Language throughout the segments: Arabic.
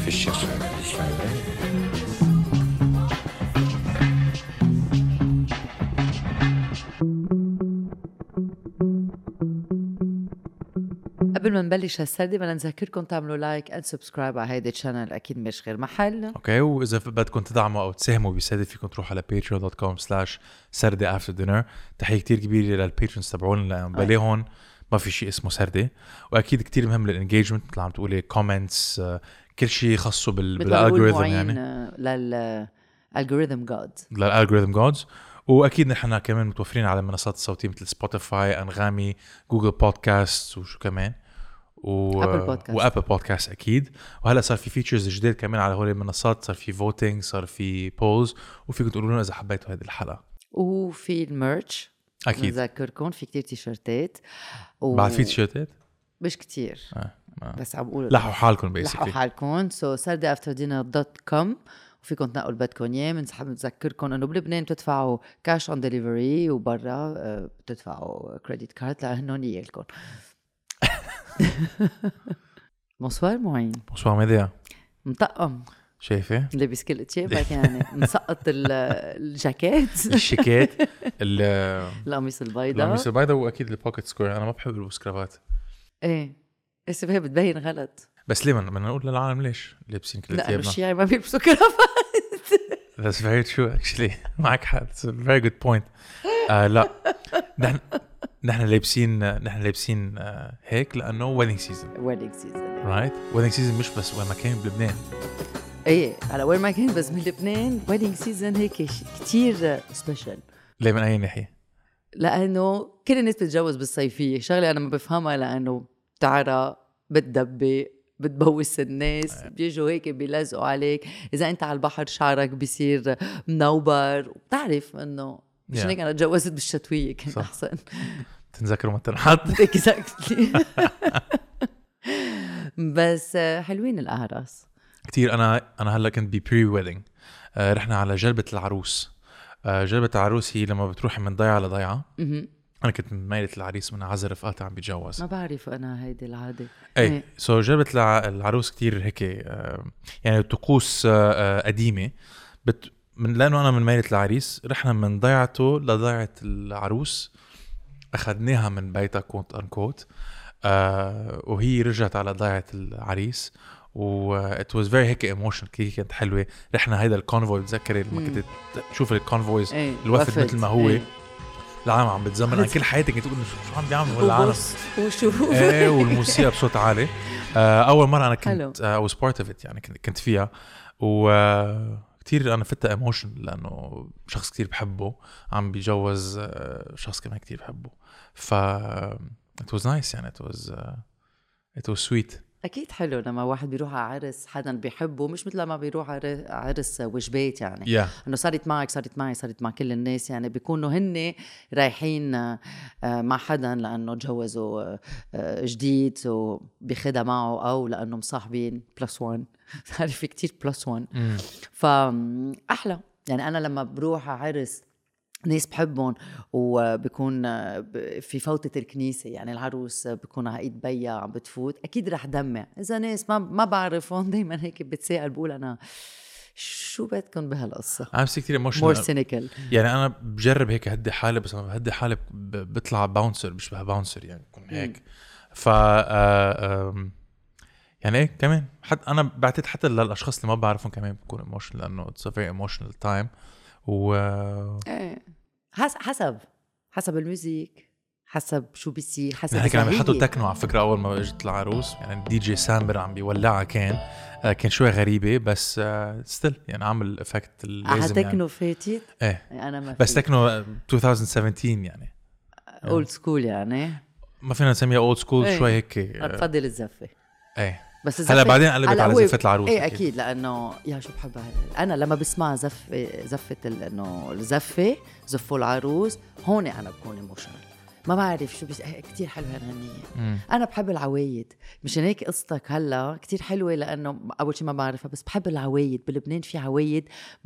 فيش قبل ما نبلش هالسردة بدنا نذكركم تعملوا لايك اند سبسكرايب على هيدا الشانل، اكيد مش غير محل. اوكي، واذا بدكم تدعموا او تساهموا بسردة فيكم تروحوا على patreon.com/سردة after dinner. تحية كتير كبيرة للباترونز تبعون لأن بلاهن ما في شيء اسمه سردة. واكيد كتير مهم للانجيجمنت مثل عم تقولي كومنتس، كل شيء خاصه بالالجوريثم يعني للالجوريثم جودز. واكيد نحن كمان متوفرين على المنصات الصوتيه مثل سبوتيفاي، انغامي، جوجل بودكاست وشو كمان وابل بودكاست اكيد. وهلا صار في فيتشرز جديد كمان على هول المنصات، صار في فوتينج، صار في بولز، وفيكم تقولوا لنا اذا حبيتوا هذه الحلقه. وفي الميرش اكيد نذكركم في كتير تيشرتات بعد في تيشرتات مش كتير بس عم بقول لحوا حالكم لحوا حالكم. sardeafterdinner.com وفيكم تنقوا بدكم اياه. بنذكركم انه بلبنان بتدفعوا كاش اون ديليفري، وبرا بتدفعوا كريدت كارد لانه يالكم. بونسوار معين. بونسوار ميديا. مطقم شايفه لابس كل ثيابك يعني مسقط الجاكيت الشيكات القميص البيضاء واكيد البوكيت سكوير. انا ما بحب البس كرافات. ايه بس هي بتبين غلط. بس ليه بدنا نقول للعالم ليش لابسين كل ثيابنا؟ لا مش يعني ما بيلبسوا كرافات. That's very true actually. معك حق. It's a very good point. لا نحن لابسين هيك لأنه wedding season. Right. Wedding season مش بس وين ما كان بلبنان. ايه على وين ما كان بس من لبنان wedding season هيك كتير special. ليه من أي ناحية؟ لأنه كل الناس بتتجوز بالصيفية، شغلة أنا ما بفهمها لأنه تعرى بتدبي بتبوس الناس بيجوا هيك بيلزقوا عليك. إذا أنت على البحر شعرك بيصير منوبر، وبتعرف إنه مش هيك أنا تجوزت بالشتوية كان أحسن. تنذكروا متى نحط exactly. بس حلوين الأعراس كتير. أنا هلا كنت ببري ويدنج. رحنا على جلبة العروس. جلبة العروس هي لما بتروحي من ضيعة لضيعة. أنا كنت من ميلة العريس من عزر رفقاتي عم بيتجوز. ما بعرف أنا هيدي العادة. أي سو جلبة العروس كتير هيك يعني طقوس قديمة. لأنه أنا من ميلة العريس رحنا من ضيعته لضيعة العروس، أخذناها من بيتها كونت أنكوت، وهي رجعت على ضيعة العريس. it was very هيك emotional. كانت حلوة. رحنا هيدا الكونفوي. بتذكري لما كنت تشوف الكونفويز الوفد مثل ما هو العالم عم بتزمر عن كل حياتك، تقول شو عم بيعملوا العالم والموسيقى بصوت عالي. أول مرة أنا كنت I was part of it يعني كنت فيها، وكتير أنا فتة emotional لأنه شخص كتير بحبه عم بيجوز شخص كمان كتير بحبه. it was nice يعني it was sweet. أكيد حلو لما واحد بيروح على عرس حدا بيحبه، مش مثل ما بيروح على عرس وجبات يعني إنه صارت معي صارت مع كل الناس، يعني بيكونوا هن رايحين مع حدا لأنه تجوزوا جديد وبيخدها معه، أو لأنه مصاحبين +1. عارف كتير +1. فأحلى يعني. أنا لما بروح على عرس ناس بحبهم وبكون في فوتة الكنيسة، يعني العروس بكون على ايد بيا عم بتفوت، اكيد رح دمع. اذا ناس ما بعرفهم دايما هيك بتسأل بقول انا شو بدكم بهالقصة. I'm كتير emotional. more cynical. يعني انا بجرب هيك هدي حالي، بس لما بهدي حالي بطلع باونسر بشبه باونسر يعني بكون هيك. ف يعني ايه كمان حتى انا بعتقد حتى للاشخاص اللي ما بعرفهم كمان بكون emotional لانه it's a very emotional time. حسب الموسيقى، حسب شو بيصير، حسب يعني كانوا بيحطوا تكنو على فكرة أول ما اجت العروس. يعني دي جي سامبر عم بيولعها كان شوي غريبة، بس ستيل يعني عامل افكت اللازم تكنو يعني. فاتت ايه أنا ما بس تكنو 2017 يعني اولد سكول يعني ما فينا نسميها اولد سكول. شوي هيك بفضل الزفة. ايه بس هلا بعدين قلبت على زفة العروس. ايه اكيد لانه يا شو بحبها انا لما بسمع زفة انه الزفة زفوا العروس هون انا بكون ايموشنال. ما بعرف شو كتير حلوة هالغنية. أنا بحب العوايد، مشان هيك قصتك هلا كتير حلوة، لأنه أول شي ما بعرفها بس بحب العوايد. بلبنان في عوايد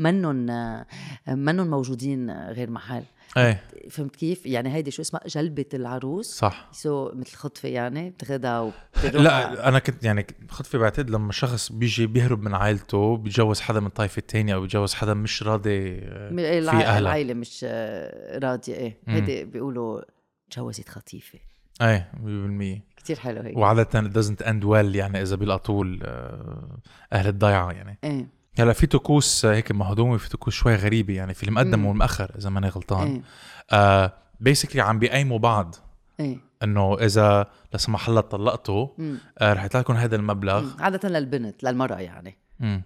منن موجودين غير محل. ايه فهمت كيف؟ يعني هيدي شو اسمها جلبة العروس، صح. مثل خطفة يعني بتاخدها لا أنا كنت يعني خطفة بعتقد لما شخص بيجي بيهرب من عائلته بيتجوز حدا من طائفة تانية أو بيتجوز حدا مش راضي في أهله، العائلة مش راضية. ايه هيدي بيقولوا جوزت خطيفة. ايه 100%. كتير حلو هيك. وعادة it doesn't end well يعني إذا بيلقطوا أهل الضيعة يعني. ايه هلا في طقوس هيك مهضومة، في طقوس شوي غريبة يعني، في المقدم والمأخر إذا ماني غلطان. basically عم بيقيموا بعض إنه إذا لا سمح الله طلقتوا رح يطلع لكم هذا المبلغ. عادة للبنت للمرأة يعني.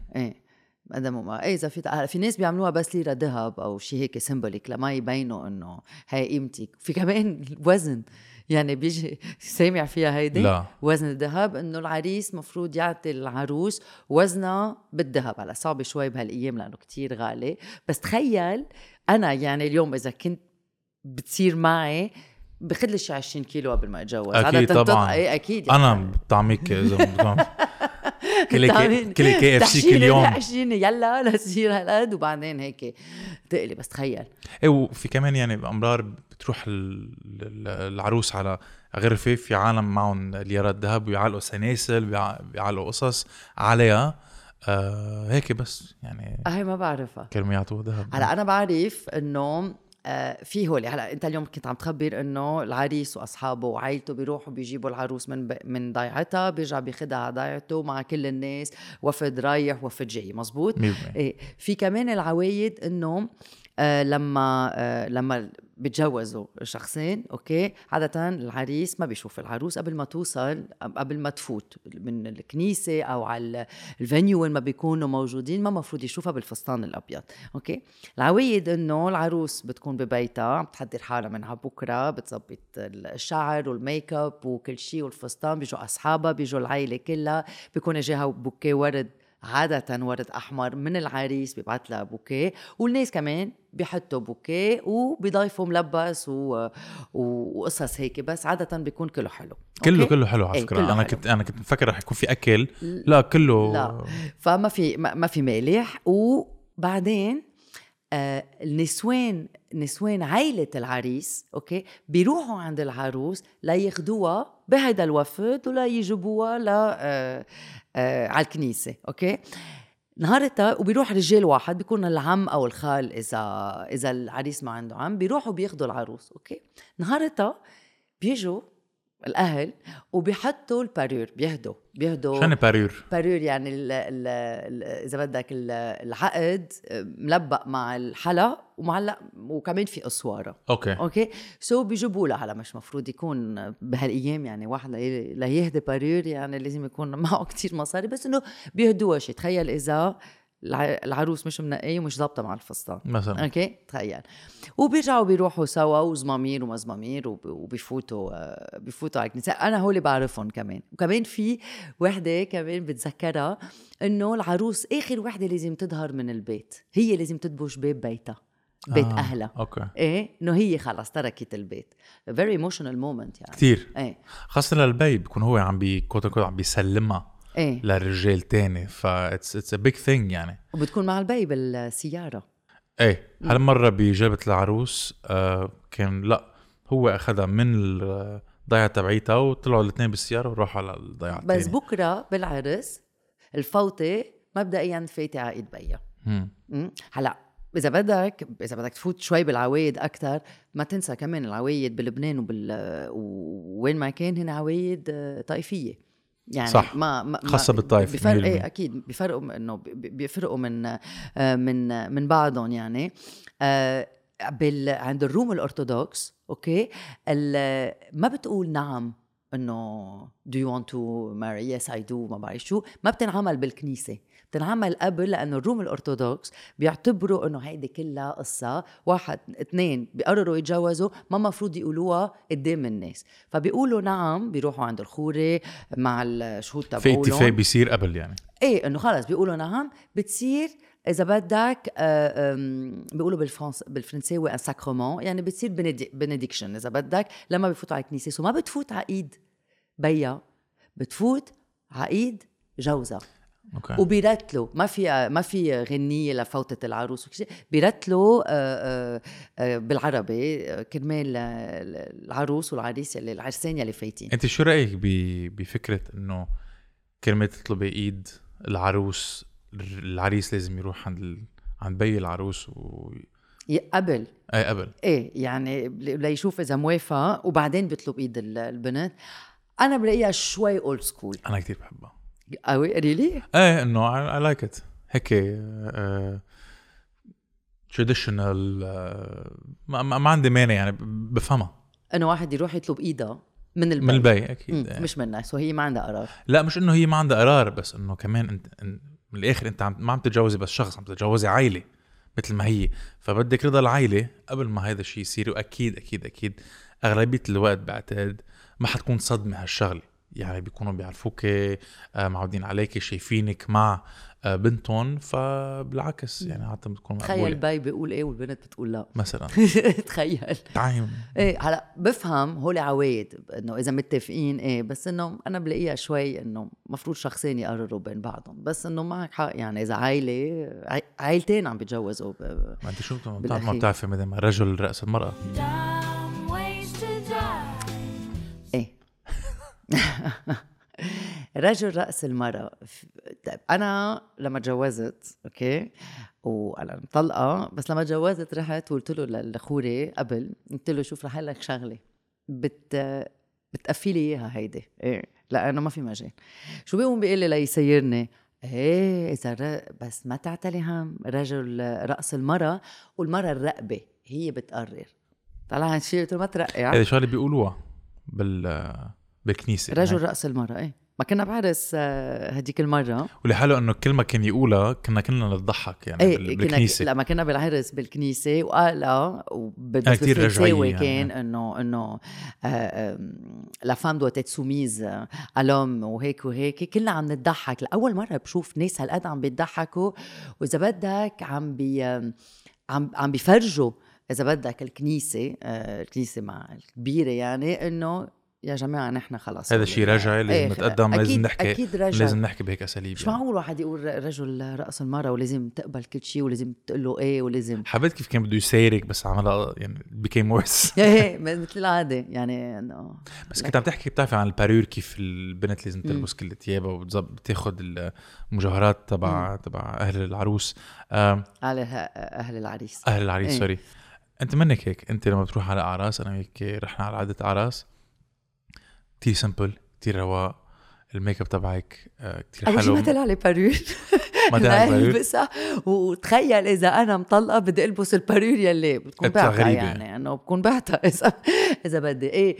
إذا في ناس بيعملوها بس ليرة ذهب أو شيء هيك سيمبوليك لما يبينوا إنه هاي قيمتك. في كمان وزن يعني بيجي سامع فيها هيدي. لا. وزن الذهب إنه العريس مفروض يعطي العروس وزنها بالذهب. على صعب شوي بهالأيام لأنه كتير غالي، بس تخيل أنا يعني اليوم إذا كنت بتصير معي بخد لي شي 20 كيلو قبل ما أتجوز. أكيد طبعا. أكيد يعني. أنا بطعميك إذا كل كي اف سي كل يوم 20 يلا لتصير هالقد وبعدين هيك تقلي. بس تخيل. ايه وفي كمان يعني امرار بتروح العروس على غرفه في عالم معهم ليرات ذهب ويعلقوا سناسل بيعلقوا قصص عليها هيك بس يعني. هاي ما بعرفها. كانوا يعطوا ذهب. هلا انا بعرف انه في هولي. هلا انت اليوم كنت عم تخبر انه العريس واصحابه وعائلته بيروحوا بيجيبوا العروس من ضيعتها، بيرجع بياخدها على ضيعته مع كل الناس، وفد رايح وفد جاي. مزبوط. إيه. في كمان العوايد انه لما بيتجوزوا شخصين اوكي، عادة العريس ما بيشوف العروس قبل ما توصل، قبل ما تفوت من الكنيسة او على الفانيو وين ما بيكونوا موجودين، ما مفروض يشوفها بالفستان الابيض. اوكي. العوايد انه العروس بتكون ببيتها عم تحضر حالها منها بكره، بتظبط الشعر والميك اب وكل شيء والفستان، بيجوا اصحابها، بيجوا العائله كلها، بيكون جاها بوكيه ورد، عادة ورد أحمر من العريس بيبعت لها بوكيه، والناس كمان بيحطوا بوكيه وبيضيفوا ملبس وقصص هيك. بس عادة بيكون كله حلو. كله حلو على فكرة. أنا كنت مفكر رح يكون في أكل. لا كله لا. فما في مالح. وبعدين نسوان عائلة العريس اوكي بيروحوا عند العروس لياخدوها بهيدا الوفد ولا يجيبوها على الكنيسة. اوكي. نهارتها وبيروح رجال واحد، بيكون العم او الخال اذا العريس ما عنده عم، بيروحوا بياخدوا العروس. اوكي. نهارتها بيجوا الاهل وبيحطوا البارير، بيهدوا شنو بارير يعني اذا بدك العقد ملبق مع الحلا ومعلق وكمان في قصواره. اوكي سو بيجيبوا لها. هلا مش مفروض يكون بهالايام يعني واحد ليهدي بارير يعني لازم يكون معه كتير مصاري، بس انه بيهدوها شيء. تخيل اذا العروس مش منقيه ومش ضابطه مع الفستان مثلا. اوكي تخيل. وبيرجعوا بيروحوا سوا وزمامير ومزمامير وبيفوتوا على الكنيسه. انا هولي بعرفهم كمان. وكمان في وحده كمان بتذكرها انه العروس اخر وحده لازم تظهر من البيت، هي لازم تدبش باب بيتها، بيت أهلها. أوكي. إيه إنه هي خلاص تركت البيت. very emotional moment يعني. كتير. إيه. خاصة للبي بيكون هو عم عم بيسلمها إيه. للرجال تاني، it's a big thing يعني. وبتكون مع البي بالسيارة. إيه. هالمرة بجلبة العروس كان لا هو أخذها من الضيعة تبعيتها وطلعوا الاثنين بالسيارة وراحوا على الضيعة بس تاني. بكرة بالعرس الفوتة مبدئيا فايتة عقيد بيا. هلأ إذا بدك تفوت شوي بالعوايد أكتر، ما تنسى كمان العوايد بلبنان وين ما كان هنا عوايد طائفية يعني. صح. ما خاصة بالطائف بفرق. إيه أكيد بيفرقوا إنه بيفرقوا من بعضهم يعني. عند الروم الأرثوذكس أوكي ما بتقول نعم إنه do you want to marry yes I do ما بعرف شو، ما بتنعمل بالكنيسة، بتنعمل قبل، لأنه الروم الأرثوذكس بيعتبروا إنه هيدي كلها قصة واحد اثنين بيقرروا يتجوزوا ما مفروض يقولوها قدام الناس، فبيقولوا نعم، بيروحوا عند الخوري مع الشهود تبعولهم، في اتفاق بيصير قبل يعني ايه انه خلص بيقولوا نعم، بتصير اذا بدك بيقولوا بالفرنساوي ان ساكرمون، يعني بتصير بنديكشن اذا بدك لما بفوتوا على الكنيسه، سو ما بتفوت على ايد بيا، بتفوت على ايد جوزها. أوكي. وبيرتلوا ما في غنية لفوتة العروس وكذا، بيرتلوا بالعربي كرمال العروس والعريس اللي العرسان يلي فايتين. انت شو رأيك بفكرة انه كلمة تطلبي ايد العروس، العريس لازم يروح عند بي العروس قبل قبل يعني ليشوف اذا موافق وبعدين بيطلب ايد البنت. انا بلاقيها شوي اولد سكول، انا كتير بحبها قوي ريلي. انه I like it هيك traditional، ما عندي مانع يعني، بفهمها انه واحد يروح يطلب ايدها من البي اكيد مش منها، سو هي ما عندها قرار. لا مش انه هي ما عندها قرار، بس انه كمان انت من الاخر انت ما عم تتجوزي بس شخص، عم تتجوزي عائله مثل ما هي، فبدك رضا العائله قبل ما هذا الشيء يصير. واكيد اكيد اكيد اغلبيه الوقت بعتقد ما حتكون صدمه هالشغله، يعني بيكونوا بيعرفوك معودين عليك شايفينك مع بنتهم، فبالعكس يعني حتى بتكون مقبوله. تخيل البي بيقول ايه والبنت بتقول لا مثلا تخيل تعايم. ايه هلا بفهم هول عوايد انه اذا متفقين ايه، بس انه انا بلاقيها شوي انه مفروض شخصين يقرروا بين بعضهم، بس انه معك حق يعني اذا عائلتين عم بيتجوزوا ما انت شو ما بتعرفي مدام رجل رأس المرأة ايه رجل رأس المرأة. أنا لما تجوزت أوكي وأنا مطلقة، بس لما تجوزت رحت وقلت له للخوري قبل، قلت له شوف رح لك شغلة بتقفلي إياها هيدي إيه، لأنه ما في مجال. شو بيقوم بيقول لي ليسيرني إيه إذا بس ما تعتلي هم رجل رأس المرأة، والمرأة الرقبة هي بتقرر. طلع هالشيء قلت له ما ترقع. هذا شغلة بيقولوها بالكنيسة رجل رأس المرأة إيه. ما كنا بعرس هديك المرة، ولحاله انه كلمة كان يقولها كلنا نضحك يعني ايه بالكنيسة. لما كنا بالعرس بالكنيسة وقالها كتير رجعية كان انه لا فام دوت ات سوميز الوم وهيك وهيك، كلنا عم نضحك. لأول مرة بشوف ناس هالقد عم بيضحكوا، واذا بدك عم بيفرجوا اذا بدك الكنيسة مع الكبيرة، يعني انه يا جماعة نحن خلاص هذا الشيء رجعي لازم نتقدم، لازم نحكي، لازم نحكي بهيك أساليب. مش معقول واحد يقول رجل رأس المرأة ولازم تقبل كل شيء ولازم تقول له ايه ولازم. حبيت كيف كان بده يسيرك بس عملها يعني became worse. ايه مثل العادة يعني انه. بس كنت عم تحكي بتعرفي عن الباريور، كيف البنت لازم تلبس كل ثيابها وبتاخد المجوهرات تبع أهل العروس، أهل العريس إيه؟ سوري. انت منك هيك، انت لما بتروح على اعراس، انا هيك رحنا على عدة اعراس كتير سمبل كتير رواق، الميك اب تبعك كتير حلو. أول شي ما طلع لي باريور ما طلع لي باريور، وتخيل إذا أنا مطلقة بدي ألبس الباريور يلي بتكون بعتها، يعني أنه بكون بعتها إذا بدي إيه.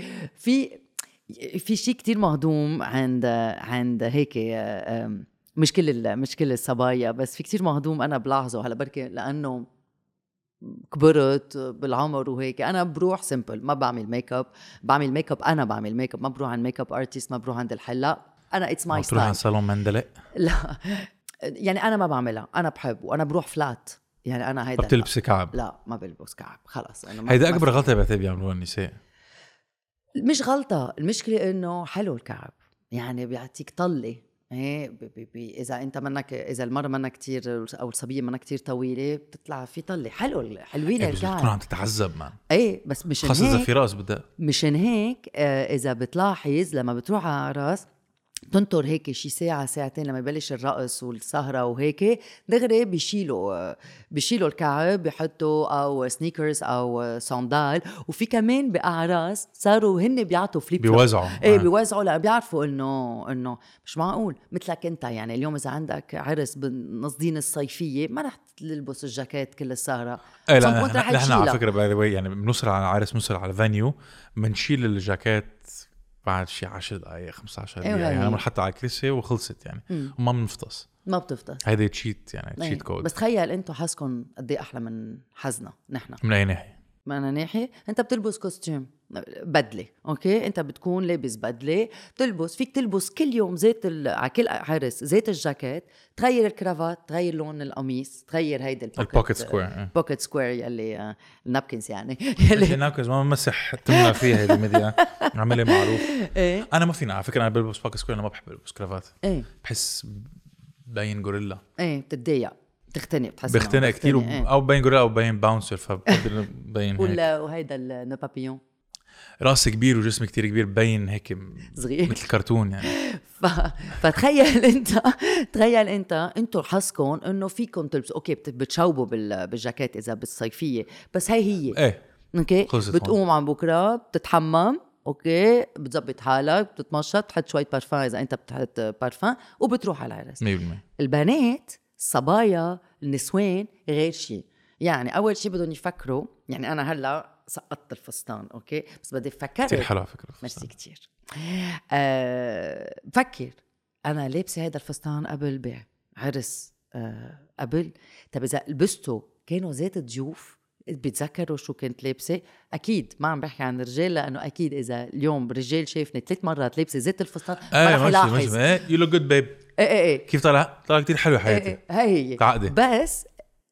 في شيء كتير مهضوم عند هيك مش كل الصبايا، بس في كتير مهضوم أنا بلاحظه هلا بركي لأنه كبرت بالعمر وهيك. انا بروح سيمبل، ما بعمل ميك اب، انا بعمل ميك اب، ما بروح عند ميك اب ارتست، ما بروح عند الحلاق، انا اتس ماي ستايل. بتروح عند صالون مندلق؟ لا يعني انا ما بعملها، انا بحب وانا بروح فلات، يعني انا هيدا بتلبسي كعب؟ لا ما بلبس كعب خلص. هيدا اكبر غلطه بعتقد بيعملوها النساء. مش غلطه، المشكله انه حلو الكعب، يعني بيعطيك طله ايه اذا انت منك، اذا المرة منك كتير او الصبيه منك كتير طويله، بتطلع في طله حلوين الكعب. بتكون عم تتعذب مان. ايه بس مش خاصه اذا في راس بدها. مشان هيك اذا بتلاحظ لما بتروح على راس تنطر هيك شي ساعة ساعتين لما يبلش الرقص والسهرة وهيك، دغري بيشيلوا الكعب، بيحطوا او سنيكرز او صندال. وفي كمان بأعراس صاروا هن بيعطوا فليب بيوزعوا بيوزعوا، لأ بيعرفوا انه مش معقول مثلك انت، يعني اليوم اذا عندك عرس بالنصدين الصيفية ما رح تلبس الجاكيت كل السهرة. نحن على فكرة يعني بنوصل على عرس، بنوصل على فانيو، بنشيل الجاكيت بعد شي 10 دقايق 15 دقيقة يعني أنا حتى على الكرسي وخلصت يعني وما بنفطس ما بتفطس هيدا تشيت يعني تشيت كود. بس تخيل انتو حاسكن قد ايه احلى من حزنا نحن. من اي ناحية؟ من أنا ناحية انت بتلبس كوستيوم بدلة اوكي انت بتكون لابس بدلة بتلبس فيك تلبس كل يوم زيت على كل عرس زيت الجاكيت تغير الكرافات تغير لون القميص تغير هيدا البوكيت سكوير بوكيت سكوير يلي النابكنز يعني النابكنز ما مسح تمنع فيها هيدي الميديا عملي معروف. ايه انا ما فينا على فكرة انا بلبس بوكيت سكوير انا ما بحب البس كرافات ايه بحس باين غوريلا ايه بتتضايق بتختنق بتحس بختنق كتير او باين غوريلا او باين باونسر فبقدر باين هيك وهيدا النو بابيون راسي كبير وجسمي كتير كبير باين هيك صغير مثل كرتون يعني فتخيل انت انتوا حظكم انه فيكم تلبسوا اوكي بتشوبوا بالجاكيت اذا بالصيفيه بس هي ايه اوكي بتقوم عن بكره بتتحمم اوكي بتزبط حالك بتتمشط بتحط شويه بارفان اذا انت بتحط بارفان وبتروح على العرس. 100% البنات الصبايا النسوان غير شيء يعني اول شيء بدهم يفكروا يعني انا هلا سقطت الفستان اوكي بس بدي افكر كثير حلو فكره ميرسي كتير بفكر انا لابسه هذا الفستان قبل بعرس قبل طب اذا لبسته كانوا زيت ضيوف بتذكروا شو كنت لابسه اكيد ما عم بحكي عن الرجال لانه اكيد اذا اليوم رجال شافني 3 مرات لابسه زيت الفستان ما رح يلاحظ يو لوك جود بيب كيف طلع كتير حلو حياتي هي تعقدي بس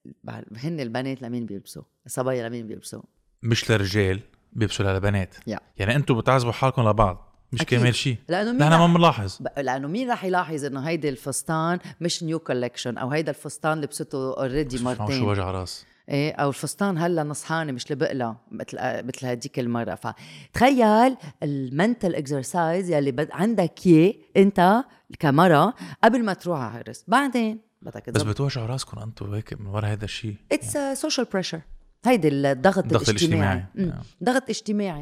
هن البنات لمين بيلبسوا الصبايا لمين بيلبسوا مش للرجال بيلبسوا للبنات يعني انتوا بتعزبوا حالكم لبعض مش كمان شيء نحن ما بنلاحظ لانه مين رح يلاحظ انه هيدا الفستان مش نيو كولكشن او هيدا الفستان لبسته اوريدي مرتين شو وجع راس ايه او الفستان هلا نصحانه مش لبقله مثل هديك المره فتخيل المنتل اكسرسايز يلي عندك اياه انت كمرة قبل ما تروح على عرس بعدين بدك بس بتوجع راسكم انتوا هيك من ورا هذا الشيء اتس سوشيال بريشر هيدي الضغط الاجتماعي ضغط اجتماعي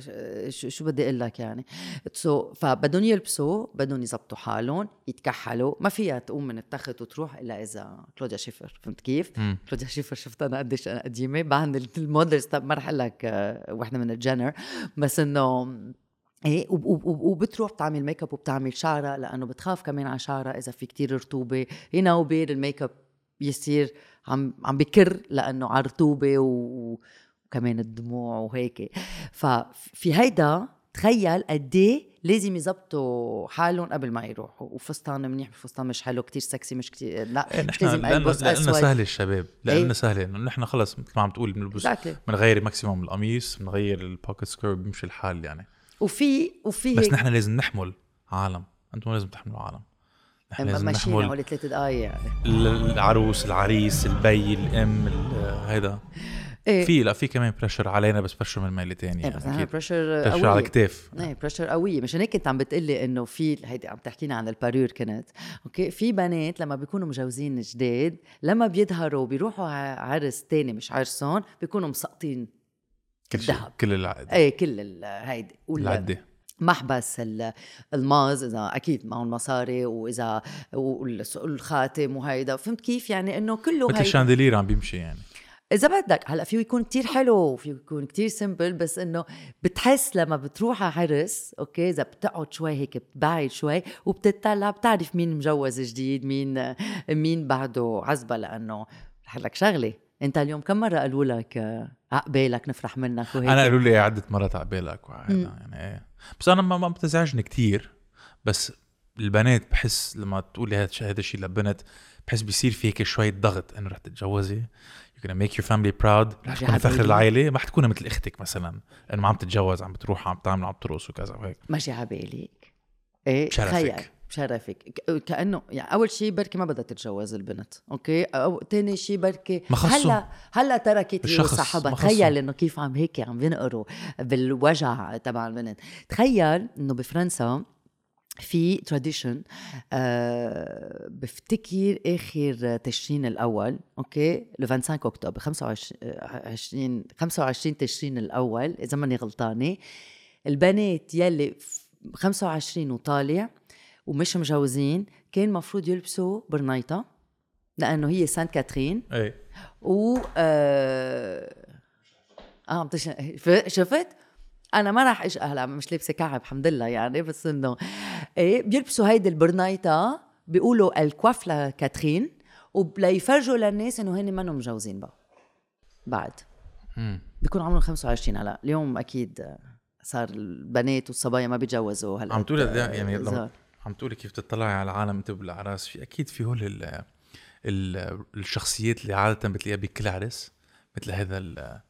شو بدي اقول لك يعني فبدهم يلبسوا بدهم يزبطوا حالهم يتكحلوا ما فيها تقوم من التخت وتروح الا اذا كلوديا شيفر فهمت كيف كلوديا شيفر شفت انا قديش انا قديمه بعد المودلز ما رح اقول لك وحده من الجنر بس انه ايه وبتروح بتعمل ميك اب وبتعمل شعرها لانه بتخاف كمان على شعرها اذا في كتير رطوبه هنا وبين الميك اب يصير عم بكر لانه على رطوبه وكمان الدموع وهيك ففي هيدا تخيل قديه لازم يزبطوا حالهم قبل ما يروحوا وفستان منيح فستان مش حلو كتير سكسي مش كتير لا مش لازم البس اسود لأنه سهل الشباب لأنه سهل انه نحن خلص مثل ما عم تقول بنلبس بنغير ماكسيموم القميص بنغير البوكيت سكيرت بيمشي الحال يعني وفي بس نحن لازم نحمل عالم انتم لازم تحملوا عالم نحن لازم نحمل حوالي 3 دقايق يعني العروس العريس البي الام هيدا إيه؟ في كمان بريشر علينا بس بريشر من الميل تاني يعني اكيد بريشر قوي على الكتاف بريشر قوية مش هيك كنت عم بتقلي انه في هيدي عم تحكينا عن البارير كنت اوكي في بنات لما بيكونوا مجوزين جداد لما بيظهروا بيروحوا عرس تاني مش عرسون بيكونوا مسقطين الذهب كل العقد كل هيدي العدة محبس الماز اذا اكيد معهم مصاري واذا الخاتم وهيدا فهمت كيف يعني انه كله مثل الشاندلير عم بيمشي يعني اذا بدك هلا فيه يكون كتير حلو وفيه يكون كتير سيمبل بس انه بتحس لما بتروح على عرس اوكي اذا بتقعد شوي هيك بتبعد شوي وبتطلع بتعرف مين مجوز جديد مين بعده عزبه لانه رح لك شغله انت اليوم كم مره قالوا لك عقبالك نفرح منك وهيك انا قالوا لي عده مرات عقبالك يعني ايه بس انا ما بتزعجني كتير بس البنات بحس لما تقولي هذا الشيء لبنت بحس بيصير في هيك شويه ضغط انه رح تتجوزي you're gonna make your family proud رح تكون فخر العائله ما حتكون مثل اختك مثلا انه ما عم تتجوز عم بتروح عم تعمل عم ترقص وكذا وهيك ماشي عليك ايه بشرفك كأنه يعني أول شيء بركي ما بدها تتجوز البنت أوكي أو تاني شيء بركي هلا تركت هي وصاحبها تخيل إنه كيف عم هيك عم بينقروا بالوجع تبع البنت تخيل إنه بفرنسا في تراديشن بفتكر آخر تشرين الأول أوكي ل 25 أكتوبر 25 تشرين الأول إذا ماني غلطانة البنات يلي 25 وطالع ومش مجوزين كان مفروض يلبسوا برنيطة لأنه هي سانت كاترين أي و شفت انا ما راح هلا مش لابسه كعب الحمد لله يعني، بس انه ايه بيلبسوا هيدي البرنايطه بيقولوا الكواف لكاترين، وبيفرجوا للناس انه هن منهم مجوزين بقى بعد. بيكون عمرهم 25 هلا. اليوم اكيد صار البنات والصبايا ما بيتجوزوا هلا. عم تقولي يعني عم تقولي كيف تطلعي على العالم انت بالاعراس، في اكيد في هول الشخصيات اللي عاده بتلاقيها بكل عرس، مثل هذا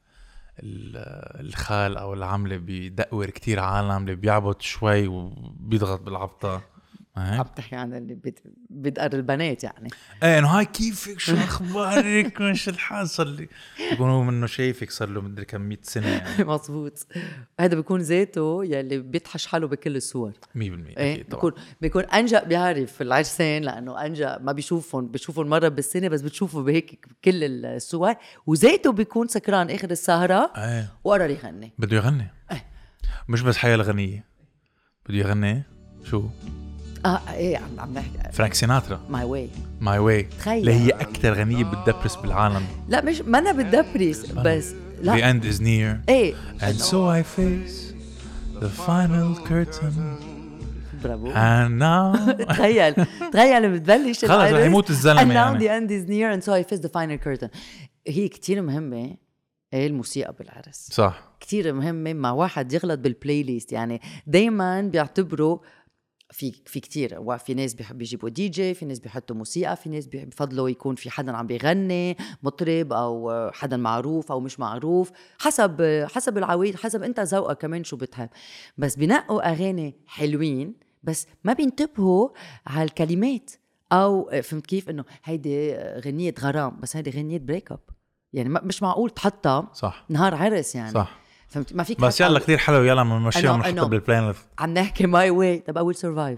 الخال او العمله بيدقور كتير عالم، اللي بيعبط شوي وبيضغط بالعبطه. عم تحكي عن اللي بيدقر البنات يعني. ايه انه هاي كيفك، شو اخبارك، مش الحال، صار لي يكونوا منه شايفك صار له مدري كم 100 سنه يعني. مظبوط. هذا بيكون ذاته يلي بيتحش حاله بكل الصور 100%. اكيد طبعا بيكون انجا بيعرف العرسان، لانه انجا ما بيشوفهم مره بالسنه، بس بتشوفه بهيك بكل الصور، وذاته بيكون سكران اخر السهره وقرر يغني. بده يغني مش بس حياة الغنية، بده يغني شو؟ ايه عم نحكي فرانك سيناترا ماي واي اللي هي اكثر غنية بتدبرس بالعالم. لا مش ما انا بتدبرس بس لا. The end is near. ايه And so I face the final curtain. برافو. And now تخيل بتبلش خلص رح يموت الزلمة and now the end is near and so I face the final curtain. هي كتير مهمة الموسيقى بالعرس، صح، كتير مهمة. مع واحد يغلط بالبلاي ليست يعني دايما بيعتبروا في كتير، وفي ناس بيحب يجيبوا دي جي، في ناس بيحطوا موسيقى، في ناس بيفضلوا يكون في حدا عم بيغني مطرب او حدا معروف او مش معروف، حسب العوايد، حسب انت ذوقك كمان شو بتحب. بس بينقوا اغاني حلوين بس ما بينتبهوا على الكلمات، او فهمت كيف انه هيدي غنية غرام بس هيدي غنية بريك اب يعني مش معقول تحطها صح نهار عرس يعني. صح. فهمت ما فيك بس يلا كتير حلو، يلا بنمشيها ونحطها بالبلان. عم نحكي ماي واي. طب I will survive.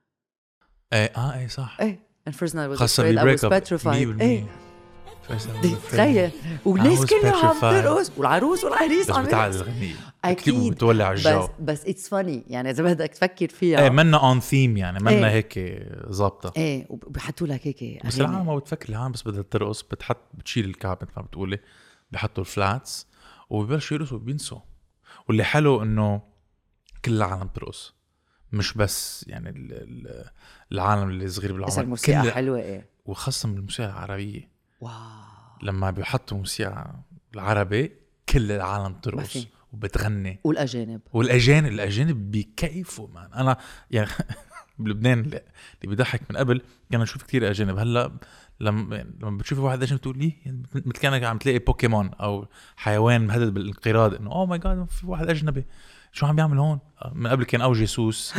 ايه صح. ايه and first night was afraid I was petrified. ايه تخيل والناس كلها عم ترقص والعروس والعريس عم يرقصوا. اكيد بتولع الجو. بس it's funny يعني اذا بدك تفكر فيها. ايه منا on theme يعني منا هيك ظابطه. ايه وبحطوا لك هيك بس العالم ما بتفكر، العالم بس بدها ترقص، بتشيل الكعب مثل ما بتقولي، بحطوا الفلاتس وبيبلشوا يرقصوا وبينسوا. واللي حلو انه كل العالم بترقص، مش بس يعني العالم اللي صغير بالعمر. بس الموسيقى حلوه ايه، وخاصه الموسيقى العربيه. واو لما بيحطوا موسيقى العربي كل العالم ترقص وبتغني. والاجانب بيكيفوا مان. انا يعني بلبنان اللي بيضحك من قبل كنا نشوف كتير اجانب، هلا لما بتشوفي واحد اجنبي تقول لي مثل كانك عم تلاقي بوكيمون او حيوان مهدد بالانقراض، انه اوه ماي جاد في واحد اجنبي شو عم بيعمل هون. من قبل كان او جاسوس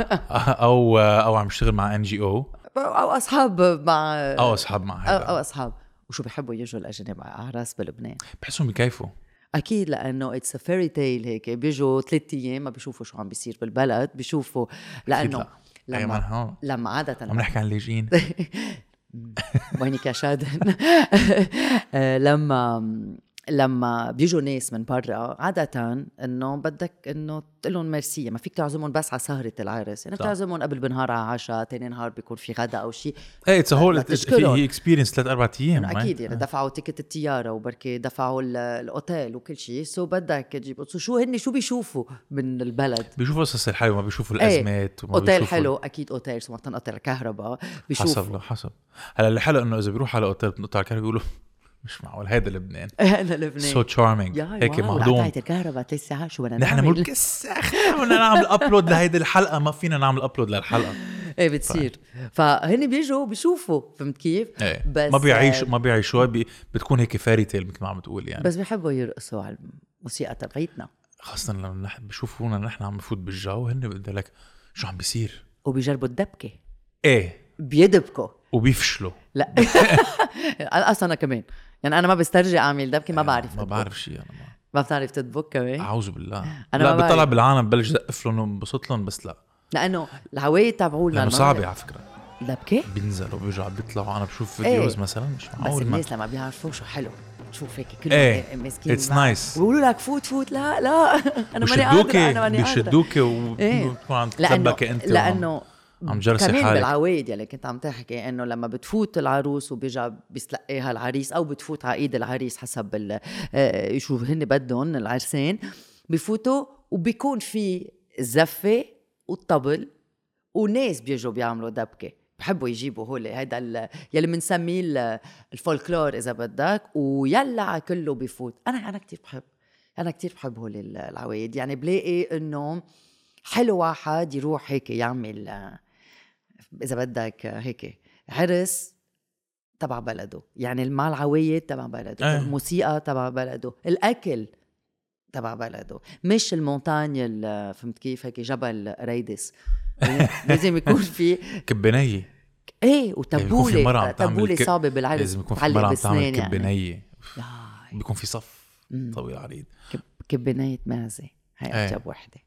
او عم يشتغل مع NGO او اصحاب مع هذا او اصحاب. وشو بيحبوا يجوا الاجانب على اعراس بلبنان؟ بحسهم بكيفوا اكيد، لانه اتس فيري تيل هيك. بيجوا 3 ايام ما بيشوفوا شو عم بيصير بالبلد، بيشوفوا لانه لما عاده عم نحكي عن اللاجئين وينك يا شادن. لما بيجوا ناس من برا عادة انه بدك انه تقلهم ميرسي، ما فيك تعزمهم بس على سهرة العرس يعني، بتعزمهم قبل بنهار على عشاء، تاني نهار بيكون في غدا او شيء. ايه اتس هول هي اكسبيرينس 3-4 ايام اكيد يعني دفعوا تيكت الطياره وبركي دفعوا الاوتيل وكل شيء. سو بدك تجيب شو بيشوفوا من البلد؟ بيشوفوا قصص الحلوه، ما بيشوفوا الازمات. وما اوتيل حلو اكيد، اوتيل سو تنقطع الكهرباء بيشوفوا حسب. هلا اللي حلو انه اذا بيروح على اوتيل بنقطع الكهرباء بيقولوا مش معقول هذا لبنان. سو تشارمينج هيك مهضوم. قطعت الكهرباء 3 ساعات شو بدنا نحن ملك الساخ بدنا نعمل ابلود لهيدي الحلقه، ما فينا نعمل ابلود للحلقه. ايه بتصير فهن بيجوا بيشوفوا فهمت كيف. بس ما بيعيشوا بتكون هيك فيري تيل مثل ما عم تقول يعني. بس بيحبوا يرقصوا على الموسيقى تبعيتنا، خاصه لما بيشوفونا نحن عم نفوت بالجو، هن بده لك شو عم بيصير، وبيجربوا الدبكه. ايه بيدبكوا وبيفشلوا. لا اصلا كمان يعني انا ما بسترجع اعمل دبكه، ما بعرف شيء. انا ما بتعرف تدبك كمان. اعوذ بالله. لا بطلع بالعالم بلش دقف لهم وبسط لهم، بس لا لانه الهوايه تبعولنا لانه صعبه على فكره. دبكه بينزلوا بيرجعوا بيطلعوا. انا بشوف فيديوز مثلا مش معقول، بس الناس لما بيعرفوا شو حلو تشوف هيك كلهم مسكين اتس نايس بيقولوا لك فوت لا انا ماني قادره. بيشدوك وبتكون عم تتسبك انت لانه عم جرسي كمان حالك. بالعوايد يعني كنت عم تحكي انه لما بتفوت العروس وبيجا بيستلقيها العريس او بتفوت على ايد العريس حسب شو هن بدهم العرسين، بفوتوا وبيكون في الزفة والطبل وناس بيجوا بيعملوا دبكة بحبوا يجيبوا هول هيدا يلي منسميه الفولكلور إذا بدك ويلا كله بيفوت. أنا كتير بحب هول العوايد. يعني بلاقي إنه حلو واحد يروح هيك يعمل إذا بدك هيك عرس تبع بلده، يعني المال عوايد تبع بلده، الموسيقى تبع بلده، الأكل تبع بلده، مش المونتاني فهمت كيف هيك جبل ريدس. لازم يكون في كبنية وتبولة صعبة بالعرس، لازم يكون في مرة عم تعمل كبنية يعني. بيكون في صف طويل عريض، كبنية معزة هاي أجب وحدة.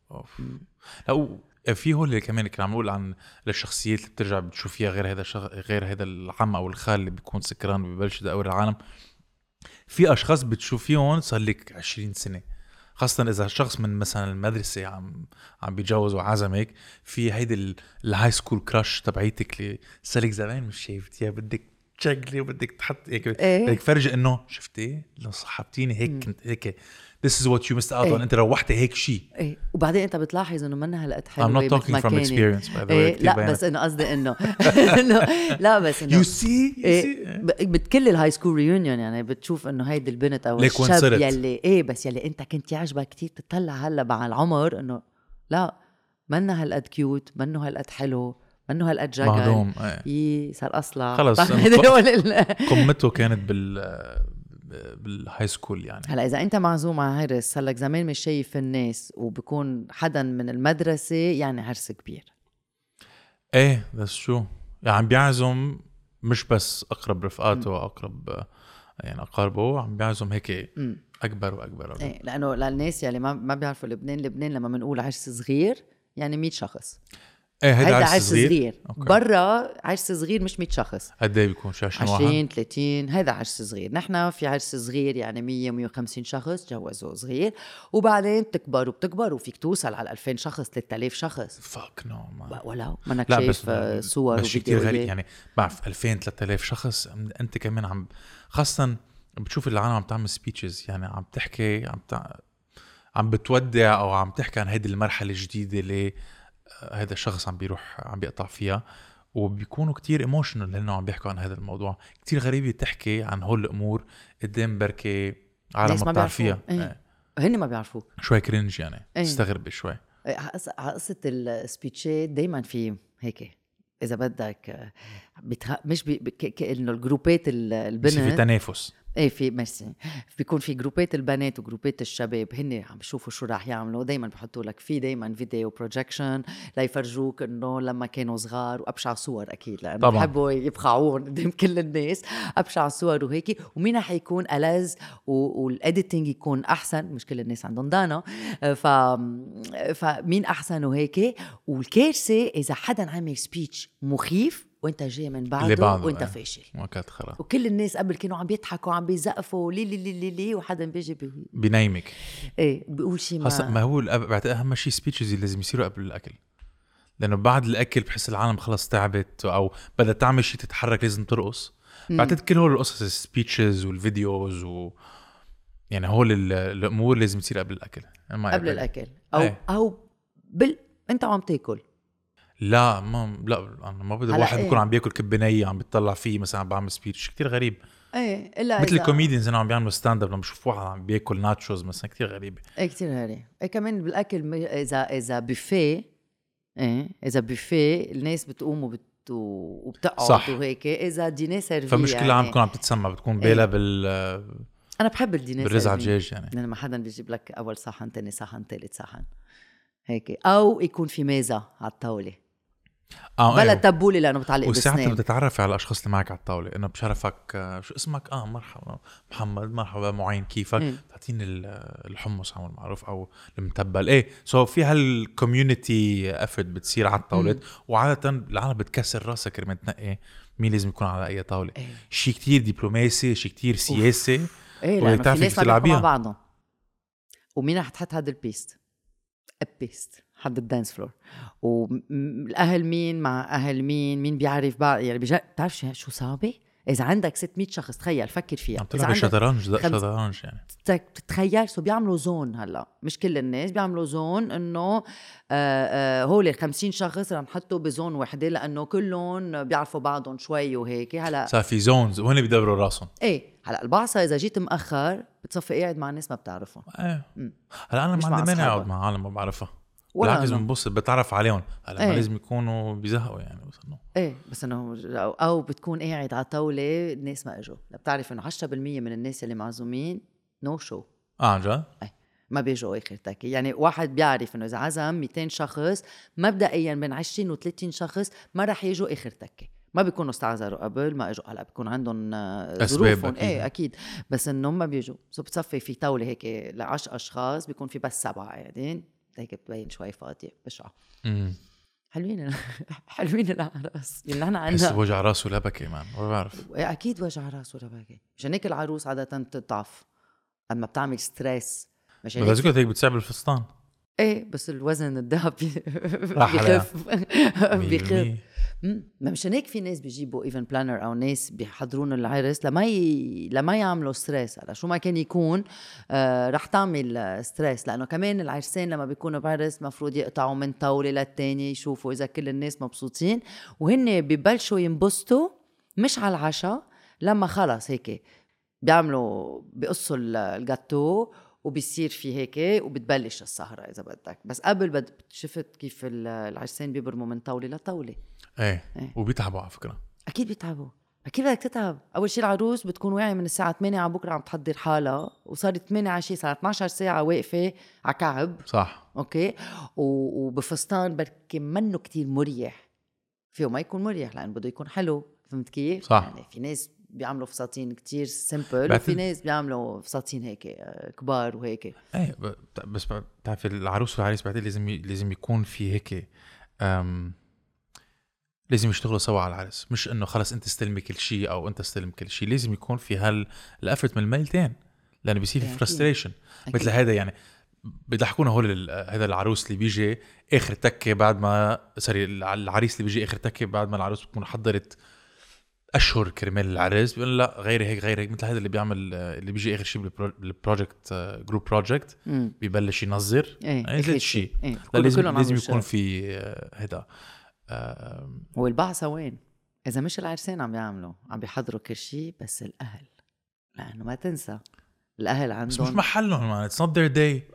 لو في هو اللي كمان كنا عم نقول عن الشخصيات اللي بترجع بتشوف فيها غير هذا العم او الخال اللي بيكون سكران ببلش يدور العالم. في اشخاص بتشوف فيهم صار لك 20 سنه، خاصه اذا شخص من مثلا المدرسه عم بيتجوز وعزمك في هيدي الهاي سكول كراش تبعيتك اللي صار لك زمان مش شايفتيها، بدك تشغلي وبدك تحط هيك بدك فرجي انه شفتي لو صحبتيني هيك كنت هيك this is what you missed out on. انت روحتي هيك شيء وبعدين انت بتلاحظ انه منها هالقد حلوه. I'm not talking from experience by the way. لا بس انه قصدي انه لا بس انه you see بكل الهاي سكول ريونيون يعني بتشوف انه هيدي البنت او الشاب يلي بس يلي انت كنت يعجبك كتير تطلع هلا مع العمر انه لا منها هالقد كيوت، منه هالقد حلو، منه هالقد جاكل صار اصلا خلص قمته كانت بالهاي سكول. يعني هلا اذا انت معزوم على عرس صار لك زمان مش شايف الناس وبكون حدا من المدرسه يعني عرس كبير. بس شو يعني عم بيعزم مش بس اقرب رفقاته واقرب يعني اقاربه، عم بيعزم هيك اكبر واكبر. لانه للناس يلي ما بيعرفوا لبنان لما بنقول عرس صغير يعني 100 شخص. هيدا عرس صغير. برا عرس صغير مش 100 شخص. قد ايه بيكون؟ 20 30. هيدا عرس صغير. نحن في عرس صغير يعني 100 150 شخص جوزوا صغير، وبعدين بتكبر وفيك توصل على 2000 شخص 3000 شخص. فاك نو ولو منك شايف صور وفيديوهات. يعني بعرف 2000 3000 شخص انت كمان عم خاصه بتشوف العالم عم تعمل سبيتشز، يعني عم تحكي عم بتودع او عم تحكي عن هيدي المرحله الجديده اللي هذا الشخص عم بيقطع فيها، وبيكونوا كتير ايموشنال لانه عم بيحكوا عن هذا الموضوع. كتير غريبة تحكي عن هول الامور قدام بركة عالم ما بتعرفيها. هن ما بيعرفوا شوي كرنج يعني تستغرب شوي. قصة السبيتشات دايما في هيك اذا بدك مش انه الجروبات البنات في تنافس. في ميرسي بيكون في جروبات البنات وجروبات الشباب هن عم بيشوفوا شو راح يعملوا. دايما بحطوا لك في دايما فيديو بروجكشن ليفرجوك انه لما كانوا صغار، وابشع صور اكيد لانه بحبوا يبخعون قدام كل الناس. ابشع صور وهيك، ومين حيكون ألذ والاديتنج يكون احسن. مش كل الناس عندهم دانا فمين احسن وهيك. والكارثه اذا حدا عامل سبيتش مخيف وانت جاي من بعده وانت فاشل وكل الناس قبل كانوا عم بيضحكوا عم بيزقفوا لي وحدا بيجي بينايمك بيقول شيء ما هو بعتقد اهم شيء سبيتشز اللي لازم يصيروا قبل الاكل، لانه بعد الاكل بحس العالم خلص تعبت او بدها تعمل شيء تتحرك لازم ترقص. بعتقد كل هول القصص السبيتشز والفيديوز يعني هول الامور لازم تصير قبل الاكل. قبل الاكل او انت عم تاكل. لا انا ما بدي واحد بيكون عم بياكل كبنية عم بيطلع فيه مثلا عم بعمل سبيتش كتير غريب. إلا مثل الكوميديانز عم بيعملوا ستاند اب لما بشوف واحد عم بياكل ناتشوز مثلا كتير غريبة. كتير غريب. كمان بالاكل اذا بوفيه اذا بوفيه الناس بتقوم وبتقعد وهيك. اذا دينار سيرفي فمش كل عام بتكون عم تتسمى بتكون بيلا انا بحب الدينار بالرز على الدجاج يعني لما حدا بيجيب لك اول صحن تاني صحن ثالث صحن هيك، او يكون في ميزه على الطاوله بلا تبولي لانه بتعلق بسنان. وساعتها بتتعرف على الاشخاص اللي معك على الطاوله انه بشرفك شو اسمك مرحبا محمد مرحبا معين كيفك تعطيني الحمص عمل معروف او المتبل سو في هالكوميونتي افورت بتصير على الطاوله. وعاده العالم بتكسر راسك كرمال تنقي مين لازم يكون على اي طاوله. شيء كتير ديبلوماسي، شيء كتير سياسي. لانه في ناس ما بيحكوا مع بعضهم ومين رح تحط هذا البيست حد الدانس فلور، والأهل مين مع أهل مين بيعرف بعض. يعني بتعرف شو صعبة اذا عندك 600 شخص تخيل فكر فيها، اذا عندك شطرنج يعني تخيل سو بيعملوا زون. هلا مش كل الناس بيعملوا زون انه هول 50 شخص رح نحطه بزون وحده لانه كلهم بيعرفوا بعضهم شوي وهيك. هلا صار في زونز وهن بيدبروا راسهم. ايه هلا البعصة اذا جيت مأخر بتصفي قاعد مع ناس ما بتعرفهم. هلا انا ما عندي مانع اقعد مع عالم ما بعرفها، بالعكس بنبص بتعرف عليهم. هلا ما لازم يكونوا بيزهقوا يعني، بس انه بس انه او بتكون قاعد على طاوله الناس ما اجوا، بتعرف انه 10% من الناس اللي معزومين نو شو. عن جد ما بيجوا اخر تاكي. يعني واحد بيعرف انه اذا عزم 200 شخص مبدئيا بين 20 و30 شخص ما رح يجوا اخر تاكي، ما بيكونوا استعذروا قبل ما اجوا. هلا بيكون عندهم ظروفهم اكيد بس انه ما بيجوا. سو بتصفي في طاوله هيك ل10 اشخاص بيكون في بس 7 قاعدين، هيك بتبين شوي فاضيه بشعه. حلوين حلوين العراس اللي نحن عندنا. بس وجع راس ولا بكي مان ما بعرف. اكيد وجع راس ولا بكي، مشان هيك العروس عاده تضعف اما بتعمل ستريس. مشان هيك بتصعب الفستان. بس الوزن الذهب بيخف بيخف. مشان هيك في ناس بيجيبوا ايفن بلانر او ناس بيحضرون العرس لما يعملوا ستريس. على شو ما كان يكون رح تعمل ستريس، لانه كمان العرسين لما بيكونوا بعرس مفروض يقطعوا من طاوله للتاني يشوفوا اذا كل الناس مبسوطين، وهن ببلشوا ينبسطوا مش على العشاء لما خلص هيك بيعملوا بيقصوا الجاتو وبيصير في هيك وبتبلش السهرة إذا بدك. بس قبل شفت كيف العرسين بيبرموا من طاولة لطاولة. ايه وبيتعبوا على فكرة. أكيد بيتعبوا، أكيد بدك تتعب. أول شيء العروس بتكون واعية من الساعة 8 على بكرة عم تحضر حالها، وصارت 8 عشية صارت 12 ساعة واقفة على كعب. صح أوكي. وبفستان بركي منه كتير مريح، فيه ما يكون مريح لأن بده يكون حلو. فهمت كيف؟ صح. يعني في ناس بيعملوا فساتين كتير سيمبل وفي ناس بيعملوا فساتين هيك كبار وهيك. بس بتعرف العروس والعريس بعدين لازم يكون في هيك لازم يشتغلوا سوا على العرس، مش انه خلص انت استلمي كل شيء او انت استلم كل شيء. لازم يكون في هالافرت من الميلتين، لانه بيصير في فرستريشن مثل هذا. يعني بيضحكونا هول هذا العروس اللي بيجي اخر تكه بعد ما العريس اللي بيجي اخر تكه بعد ما العروس بتكون حضرت اشهر كرمال العرس، بيقول لا غير هيك مثل هذا اللي بيعمل اللي بيجي اخر شيء بالبروجكت جروب بروجكت بيبلش ينظر زي الشيء. لازم يكون في هذا. والبعثة وين اذا مش العرسين عم بيحضروا كل شيء، بس الاهل، لانه ما تنسى الاهل عندهم بس مش محلهم. It's not their day.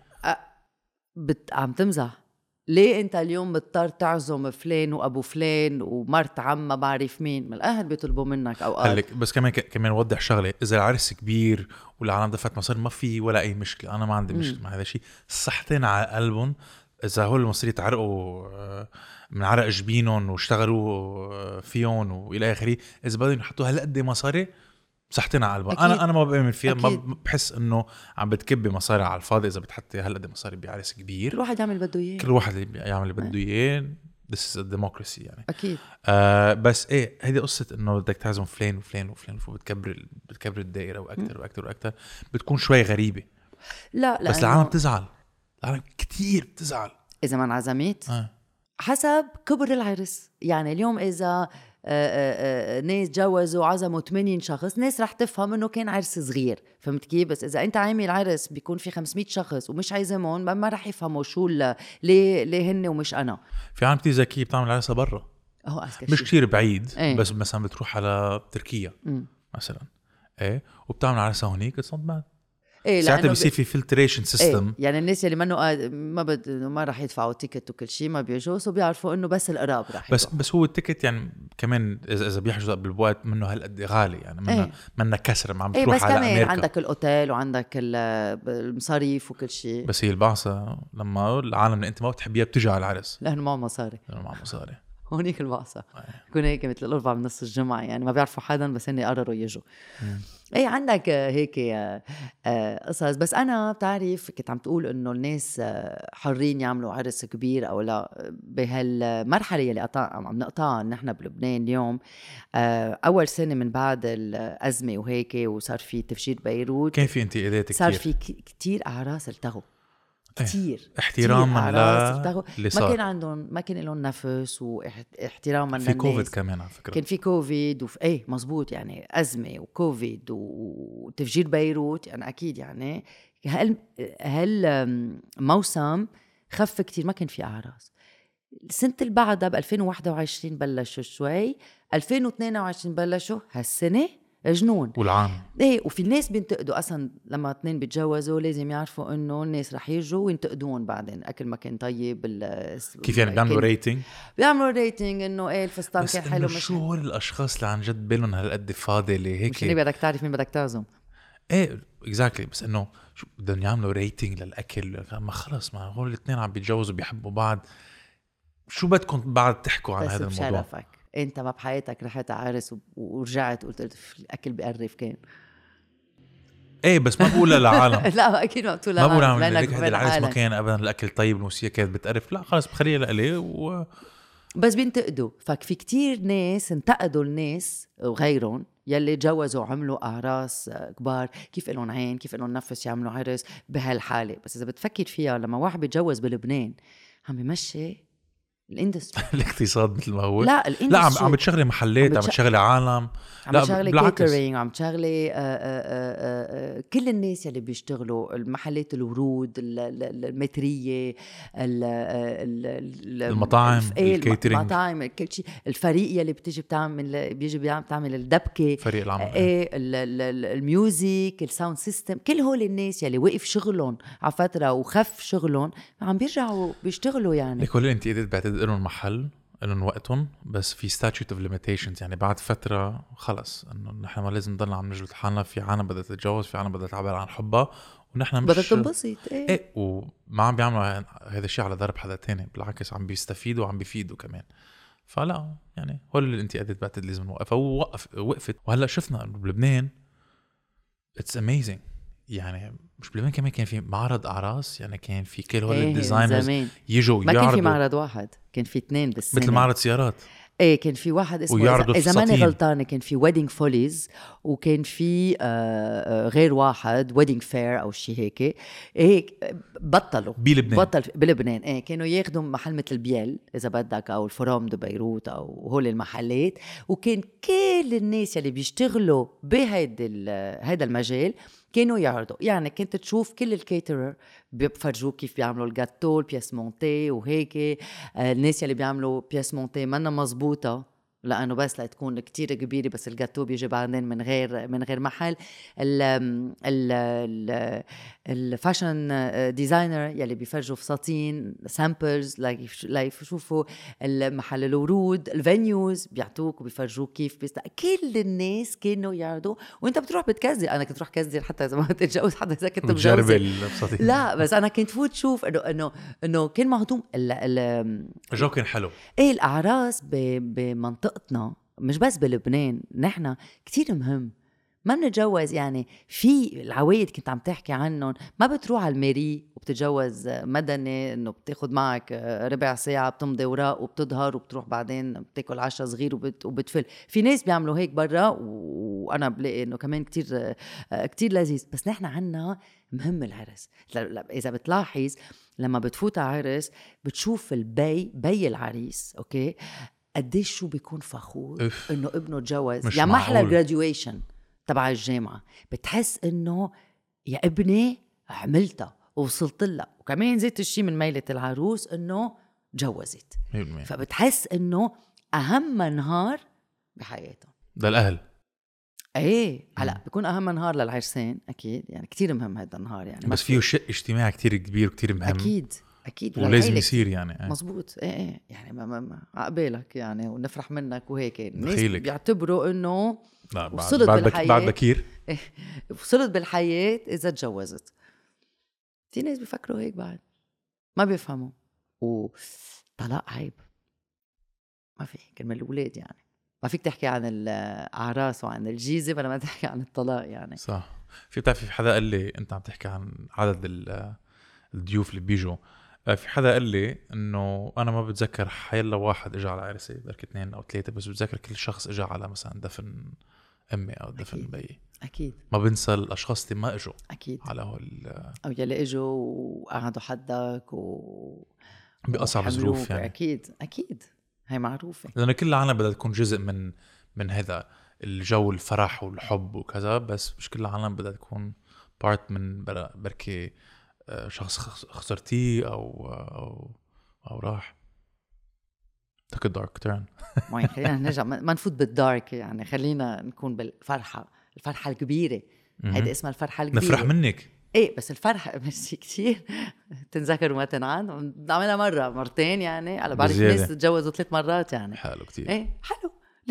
عم تمزح ليه انت اليوم بتضطر تعزم فلان وابو فلان ومرت عم ما بعرف مين؟ من الاهل بيطلبوا منك اوقات. بس كمان وضح شغله، اذا العرس كبير والعالم دفعت مصاري ما في ولا اي مشكله، انا ما عندي مشكله مع هذا الشيء. صحتين على قلبهم. اذا هول المصري تعرقوا من عرق جبينهم واشتغلوا فيهم والى اخره، اذا بدهم يحطوا هالقد مصاري صحتين على قلبها. انا ما بؤمن فيها. أكيد. ما بحس انه عم بتكبي مصاري على الفاضي اذا بتحطي هالقد مصاري بعرس كبير. كل واحد يعمل بده اياه، كل واحد اللي يعمل اللي بده اياه. This is a democracy يعني. اكيد. بس هيدي قصه انه بدك تعزم فلان وفلان وفلان بتكبر الدائره واكثر واكثر واكثر، بتكون شوي غريبه. لا بس العالم بتزعل، العالم كتير بتزعل اذا ما انعزمت. حسب كبر العرس. يعني اليوم اذا ناس جوزوا عزموا 80 شخص، ناس رح تفهم انه كان عرس صغير. فهمت كيف؟ بس اذا انت عامل عرس بيكون في 500 شخص ومش عايزمهم، ما رح يفهموا شو ليه هن ومش انا. في عالم كتير ذكيه بتعمل عرسها برا، مش كتير بعيد. بس مثلا بتروح على تركيا مثلا وبتعمل عرسها هونيك تصدق ساعتها بيصير في فلتريشن سيستم. يعني الناس اللي ما راح يدفعوا تيكت وكل شيء ما بيجوا، بيعرفوا انه بس القراب راح بس هو التيكت يعني كمان اذا بيحجزوا قبل بوقت منه هالقد غالي يعني منه كسر ما عم تروح بس على كمان امريكا. عندك الاوتيل وعندك المصاريف وكل شيء. بس هي البعثه لما العالم اللي انت ما بتحبيها بتجي على العرس لانه معه مصاري. هونيك البعثه يكون هيك مثل الأربعة من نص الجمعة، يعني ما بيعرفوا حدا بس هني قرروا يجوا. عندك هيك قصص. بس أنا بتعرف كنت عم تقول إنه الناس حرين يعملوا عرس كبير أو لا. بهالمرحلة اللي عم نقطعها نحن بلبنان اليوم، أول سنة من بعد الأزمة وهيك وصار في تفجير بيروت، كان في انتقادات كتير، صار في كتير أعراس التغوا. كتير احتراما اللي صار. ما كان لهم نفس واحتراما في كوفيد كمان على فكرة. كان في كوفيد مزبوط يعني أزمة وكوفيد وتفجير بيروت يعني أكيد يعني هل موسم خف كتير، ما كان في أعراس. السنة اللي بعدها ب2021 بلشوا شوي، 2022 بلشوا هالسنة جنون والعام وفي الناس بينتقدوا اصلا لما اثنين بيتجوزوا لازم يعرفوا انه الناس رح يجوا وينتقدون بعدين اكل ما كان طيب. كيف يعني بيعملوا ريتنج انه الفستان كان حلو. مش شو هول الاشخاص اللي عن جد بالهم هالقد فاضي اللي هيك مش اللي بدك تعرف مين بدك تعزم. اكزاكتلي بس انه شو بدهم يعملوا ريتنج للاكل؟ ما خلص، ما هول الاثنين عم بيتجوزوا بيحبوا بعض، شو بدكم بعد تحكوا عن هذا الموضوع؟ بشرفك انت ما بحياتك رحت عارس ورجعت قلت الاكل بقرف كان بس ما بقولها للعالم. لا اكيد ما بتقول للعالم، ما بقول لك هذا العرس ما كان ابدا الاكل طيب، الموسيقى كانت بتقرف، لا خلص بخليها لإلي بس بينتقدوا. ففي كتير ناس انتقدوا الناس وغيرهم يلي تجوزوا وعملوا أعراس كبار، كيف إلهم عين، كيف إلهم نفس يعملوا عرس بهالحالة. بس إذا بتفكر فيها لما واحد بيتجوز بلبنان عم بيمشي الاندستري الاقتصاد مثل ما هو. لا عم بتشغلي محلات، عم بتشغلي عالم، عم بتشغلي كيترينج، عم بتشغلي كل الناس يلي بيشتغلوا المحلات، الورود، المترية، المطاعم، الكيترينج، المطاعم، كل شيء. الفريق يلي بتيجي بتعمل الدبكة، فريق العمل، الميوزك، الساوند سيستم، كل هول الناس يلي وقف شغلهم على فترة وخف شغلهم عم بيرجعوا بيشتغلوا. يعني لكل انت بعتقد لهم محل لهم وقتهم، بس في statute of limitations، يعني بعد فترة خلص انه نحن ما لازم نضلنا عم نجلد حالنا. في عالم بدها تتجوز، في عالم بدها تعبر عن حبها، ونحن مش بدها تنبسط. وما عم بيعملوا هذا الشيء على ضرب حدا تاني، بالعكس عم بيستفيدوا وعم بيفيدوا كمان. فلا يعني هول اللي انت بعتقد لازم نوقفها، وقفت. وهلا شفنا بلبنان it's amazing. يعني مش بلبنان كمان كان في معرض أعراس، يعني كان في كل هول الديزاينرز يجوا ما كان في معرض واحد، كان في 2 بالسنة، مثل معرض سيارات. كان في واحد اسمه إذا ماني غلطانة كان في ويدنج فوليز، وكان في غير واحد ويدنج فير أو شيء هيك بطلوا بلبنان. كانوا ياخدوا محل مثل البيل إذا بدك، أو الفرام دو بيروت، أو هول المحلات. وكان كل الناس اللي بيشتغلوا هيدا المجال كانوا يعرضوا. يعني كنت تشوف كل الكيترر بيفرجوك كيف بيعملوا الجاتو، البياس مونتي وهيك. الناس اللي بيعملوا بياس مونتي منا مزبوطة لأنه بس لا تكون كتير كبيرة، بس الجاتو بيجي بعدين من غير محل. الفاشن ديزاينر يلي بيفرجوا فساتين سامبلز لايف يشوفوا المحل، الورود، الفينيوز بيعطوك وبيفرجوك كيف كل الناس كانوا يعرضوا. وانت بتروح بتكزر. انا كنت روح كزر حتى اذا ما تتجوز حدا، اذا كنت مجوزة لا، بس انا كنت فوت شوف انه كان مهضوم. الجو كان حلو. الأعراس بمنطقتنا مش بس بلبنان، نحن كتير مهم. ما بنتجوز يعني في العوايد كنت عم تحكي عنهم، ما بتروح على الميري وبتتجوز مدني انه بتاخد معك ربع ساعة بتمضي وراء وبتظهر وبتروح بعدين بتاكل عشاء صغير وبتفل. في ناس بيعملوا هيك برا، وانا بلاقي انه كمان كتير لذيذ. بس نحن عنا مهم العرس. اذا بتلاحظ لما بتفوت على عرس بتشوف بي العريس اوكي قديش شو بيكون فخور انه ابنه تجوز. يعني محلى graduation تبع الجامعة بتحس انه يا ابني عملتها ووصلت لها. وكمان زيت الشي من ميلة العروس انه جوزت، فبتحس انه اهم نهار بحياته ده الاهل. هلا بيكون اهم نهار للعرسين اكيد، يعني كتير مهم هذا النهار. يعني بس فيه شق اجتماعي كتير كبير وكتير مهم، اكيد ولازم يصير يعني مزبوط. يعني ما عقبالك يعني ونفرح منك وهيك. الناس بيعتبروا انه وصلت بالحياة بعد بكير وصلت بالحياة اذا تجوزت. في ناس بيفكروا هيك بعد ما بيفهموا. وطلاق عيب، ما في كلمة الأولاد. يعني ما فيك تحكي عن الأعراس وعن الجيزة ولا ما تحكي عن الطلاق. يعني صح. في حدا قال لي انت عم تحكي عن عدد الضيوف اللي بيجوا. في حدا قال لي انه انا ما بتذكر حيلا واحد اجى على عرسي، بركي 2 أو 3، بس بتذكر كل شخص اجى على مثلا دفن امي او دفن بيي. اكيد ما بنسى الاشخاص اللي ما اجوا اكيد على او يلي اجوا وقعدوا حدك باصعب ظروف يعني. اكيد هي معروفه، لانه كل العالم بدها تكون جزء من هذا الجو، الفرح والحب وكذا، بس مش كل العالم بدها تكون بارت من بركي شخص خسرتيه او راح. تك دارك تيرن. ما خلينا نرجع ما نفوت بالدارك يعني، خلينا نكون بالفرحه، الفرحه الكبيره. هيدا اسمها الفرحه الكبيره. نفرح منك. ايه بس الفرحه مش كتير تنذكر وما تنعاد، نعملها مره مرتين يعني. على بعرف ناس تجوزوا 3 مرات يعني. حلو كتير. ايه حلو،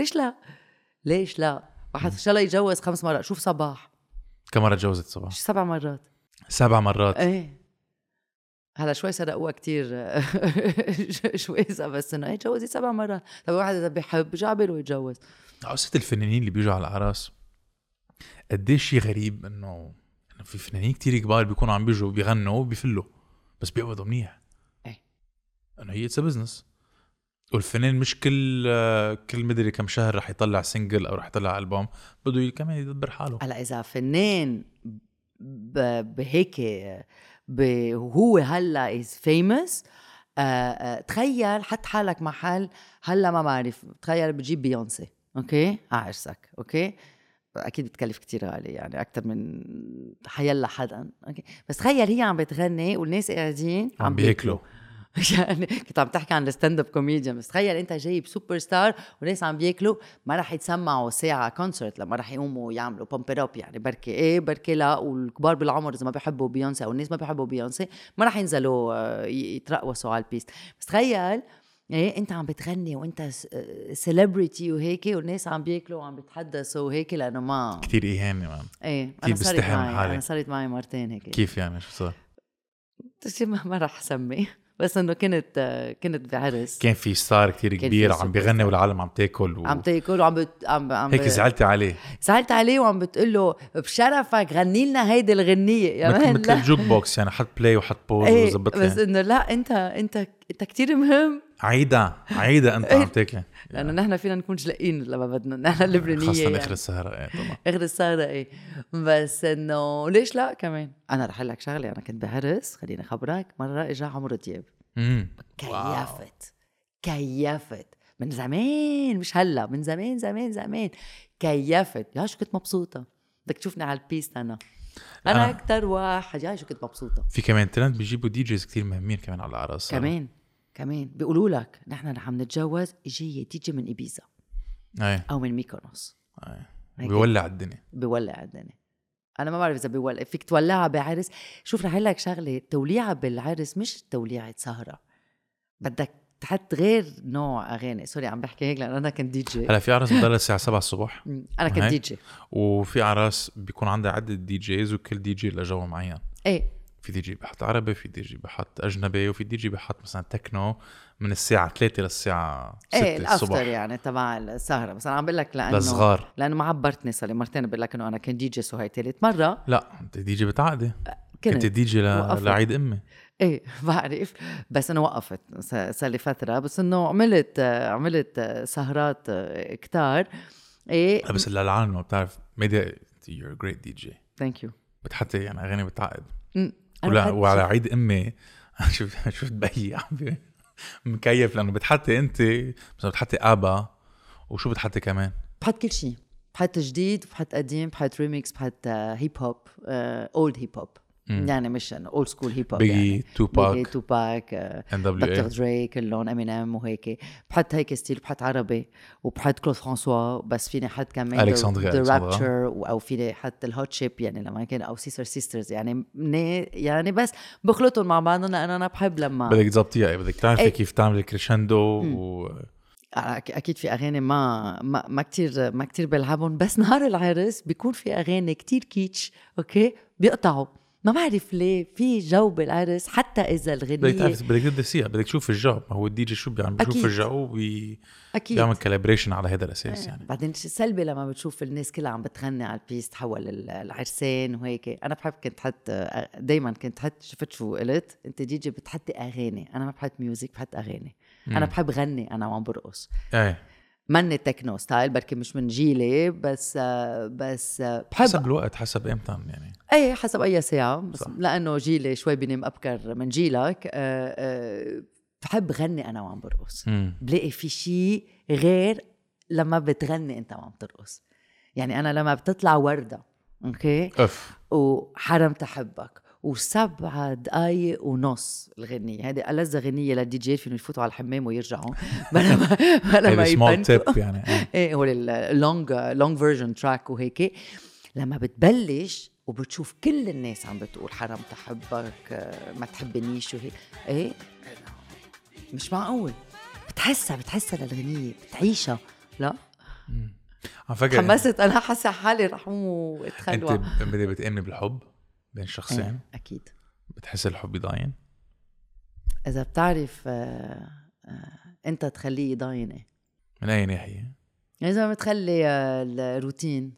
ليش لا واحد ان شاء الله يتجوز 5 مرات. شوف صباح كم مره تجوزت صباح؟ 7 مرات. 7 مرات. ايه هلا شوي سرقوها كتير شويزة، بس انه ايه تجوزي 7 مرات. طب واحد اذا بيحب جعبله يتجوز. قصة الفنانين اللي بيجوا على الأعراس قديش شيء غريب، انه في فنانين كتير كبار بيكونوا عم بيجوا بيغنوا وبيفلوا بس بيقبضوا منيح. ايه انه هي بزنس، والفنان مش كل مدري كم شهر رح يطلع سينجل او رح يطلع ألبوم، بده كمان يدبر حاله. هلا اذا فنان بهيك هو هلا از فيمس، تخيل حط حالك محل هلا ما بعرف، تخيل بتجيب بيونسي اوكي عرسك، اوكي اكيد بتكلف كتير غالي يعني اكتر من حيلا حدا، اوكي بس تخيل هي عم بتغني والناس قاعدين عم بياكلوا. يعني كنت عم تحكي عن الستاند اب كوميديان، بس تخيل انت جايب سوبر ستار وناس عم بياكلوا، ما راح يتسمعوا ساعه كونسرت لما راح يقوموا يعملوا بومب اب يعني. بركي ايه بركي لا، والكبار بالعمر اذا ما بيحبوا بيونسي او الناس ما بيحبوا بيونسي ما راح ينزلوا يترقصوا على البيست. بس تخيل ايه انت عم بتغني وانت سيلبرتي وهيك، والناس عم بياكلوا وعم بيتحدثوا وهيك، لانه ما كتير اهانه مان. ايه انا صارت معي مرتين هيك. كيف يعني شو صار؟ ما راح اسمي، بس انه كنت بعرس، كان في ستار كتير كبير عم بيغني والعالم عم تاكل عم تاكل وعم هيك زعلت عليه وعم بتقول له بشرفك غني لنا هيدي الغنية يا مان. مثل الجوك بوكس يعني، حط بلاي وحط بوز وزبط بس انه لا انت كتير مهم. عيدا انت عم تاكل، لانه نحن فينا نكون جلقين لما بدنا نحن اللبنانية خاصة يعني. اخر السهرة. ايه طبعا اخر السهرة ايه. بس انه ليش لا كمان. انا رح لك شغلة، انا كنت بعرس خليني خبرك، مرة اجا عمرو دياب كيفت من زمان، مش هلا، من زمان كيفت. يا شو كنت مبسوطة، بدك تشوفني على البيست. انا اكتر واحد يا شو كنت مبسوطة. في كمان ترند بيجيبوا دي جيز كتير مهمين كمان على العراس. كمان بيقولوا لك نحن رح نتجوز يجي تيجي من إبيزا او من ميكونوس. بيولع الدنيا. انا ما بعرف اذا بيولع، فيك تولعها بعرس. شوف رح لك شغله، توليعه بالعرس مش توليعه سهره، بدك تحط غير نوع اغاني. سوري عم بحكي هيك لان انا كنت دي جي. هلا في عراس بضل الساعه 7 الصبح، انا كنت دي جي، وفي عراس بيكون عندها عدة دي جيز وكل دي جي له جو معين. ايه في دي جي بحط عربي، في دي جي بحط اجنبي، وفي دي جي بحط مثلا تكنو من الساعه 3 للساعه 6 الصبح يعني تبع السهره. بس انا عم بقول لك لانه ما عبرتني، صار لي مرتين بقول لك انه انا كنت دي جي، وهي ثالث مره. لا انت دي جي بتعقدي، كنت دي جي لعيد امي. ايه بعرف، بس انا وقفت صار لي فتره، بس انه عملت سهرات كتار. ايه بس العالم ما بتعرف ميديا you're a great DJ. thank you. بتحطي يعني اغاني بتعقد. وعلى عيد امي شفت بيي عم مكيف، لانه بتحطي انت بس بتحطي ابا، وشو بتحطي كمان؟ بحط كل شيء، بحط جديد، بحط قديم، بحط ريميكس، بحط هيب هوب، اولد هيب هوب يعني، مش اولد سكول هيب هوب بيجي توباك دكتور دري كلهم امينيم وهيك. بحط هيك ستيل، بحط عربي، وبحط كلود فرانسوا، بس فيني حط كمان الكسندريا رابتشر، او فيني حط الهوت شيب يعني لما كان، او سيستر سيسترز يعني بس بخلطهم مع بعضهم لانه انا بحب لما بدك تظبطيها، بدك تعرفي كيف تعمل الكريشندو. اكيد في اغاني ما كتير بلعبهم، بس نهار العرس بيكون في اغاني كتير كيتش اوكي بيقطعوا، ما بعرف ليه في جو بالعرس. حتى اذا الغنية بدك تدرسيها، بدك تشوف الجو. ما هو الدي جي شو بيعمل؟ بيشوف الجو بيعمل كاليبريشن على هذا الاساس يعني. بعدين سلبي لما بتشوف الناس كلها عم بتغني على البيست حول العرسان وهيك. انا بحب كنت حط دايما شفت شو قلت انت دي جي بتحطي اغاني، انا ما بحط ميوزك، بحط اغاني. انا بحب غني انا وعم برقص. مني تكنو ستايل، بركي مش من جيلي، بس بحب حسب الوقت، حسب امتى يعني. ايه حسب اي ساعة، بس صح. لانه جيلي شوي بينام ابكر من جيلك. بحب غني انا وعم برقص. بلاقي في شيء غير لما بتغني انت وعم ترقص. يعني انا لما بتطلع وردة اوكي وحرم تحبك و7 دقايق ونص الغنية هذه ألذ غنية للدي جي، فينو يفوتوا على الحمام ويرجعوا بلا ما يبنكوا يعني. ايه هو اللونج فيرجن تراك وهيك. لما بتبلش وبتشوف كل الناس عم بتقول حرم تحبك ما تحبنيش وهيك، ايه مش معقول. بتحسها للغنية، بتعيشها. لا حمست انا، حاسه حالي رح اتخلوها. انت بتأمني بالحب بين شخصين؟ اكيد. بتحس الحب يضاين؟ اذا بتعرف انت تخليه يضاين. من اي ناحيه؟ اذا بتخلي الروتين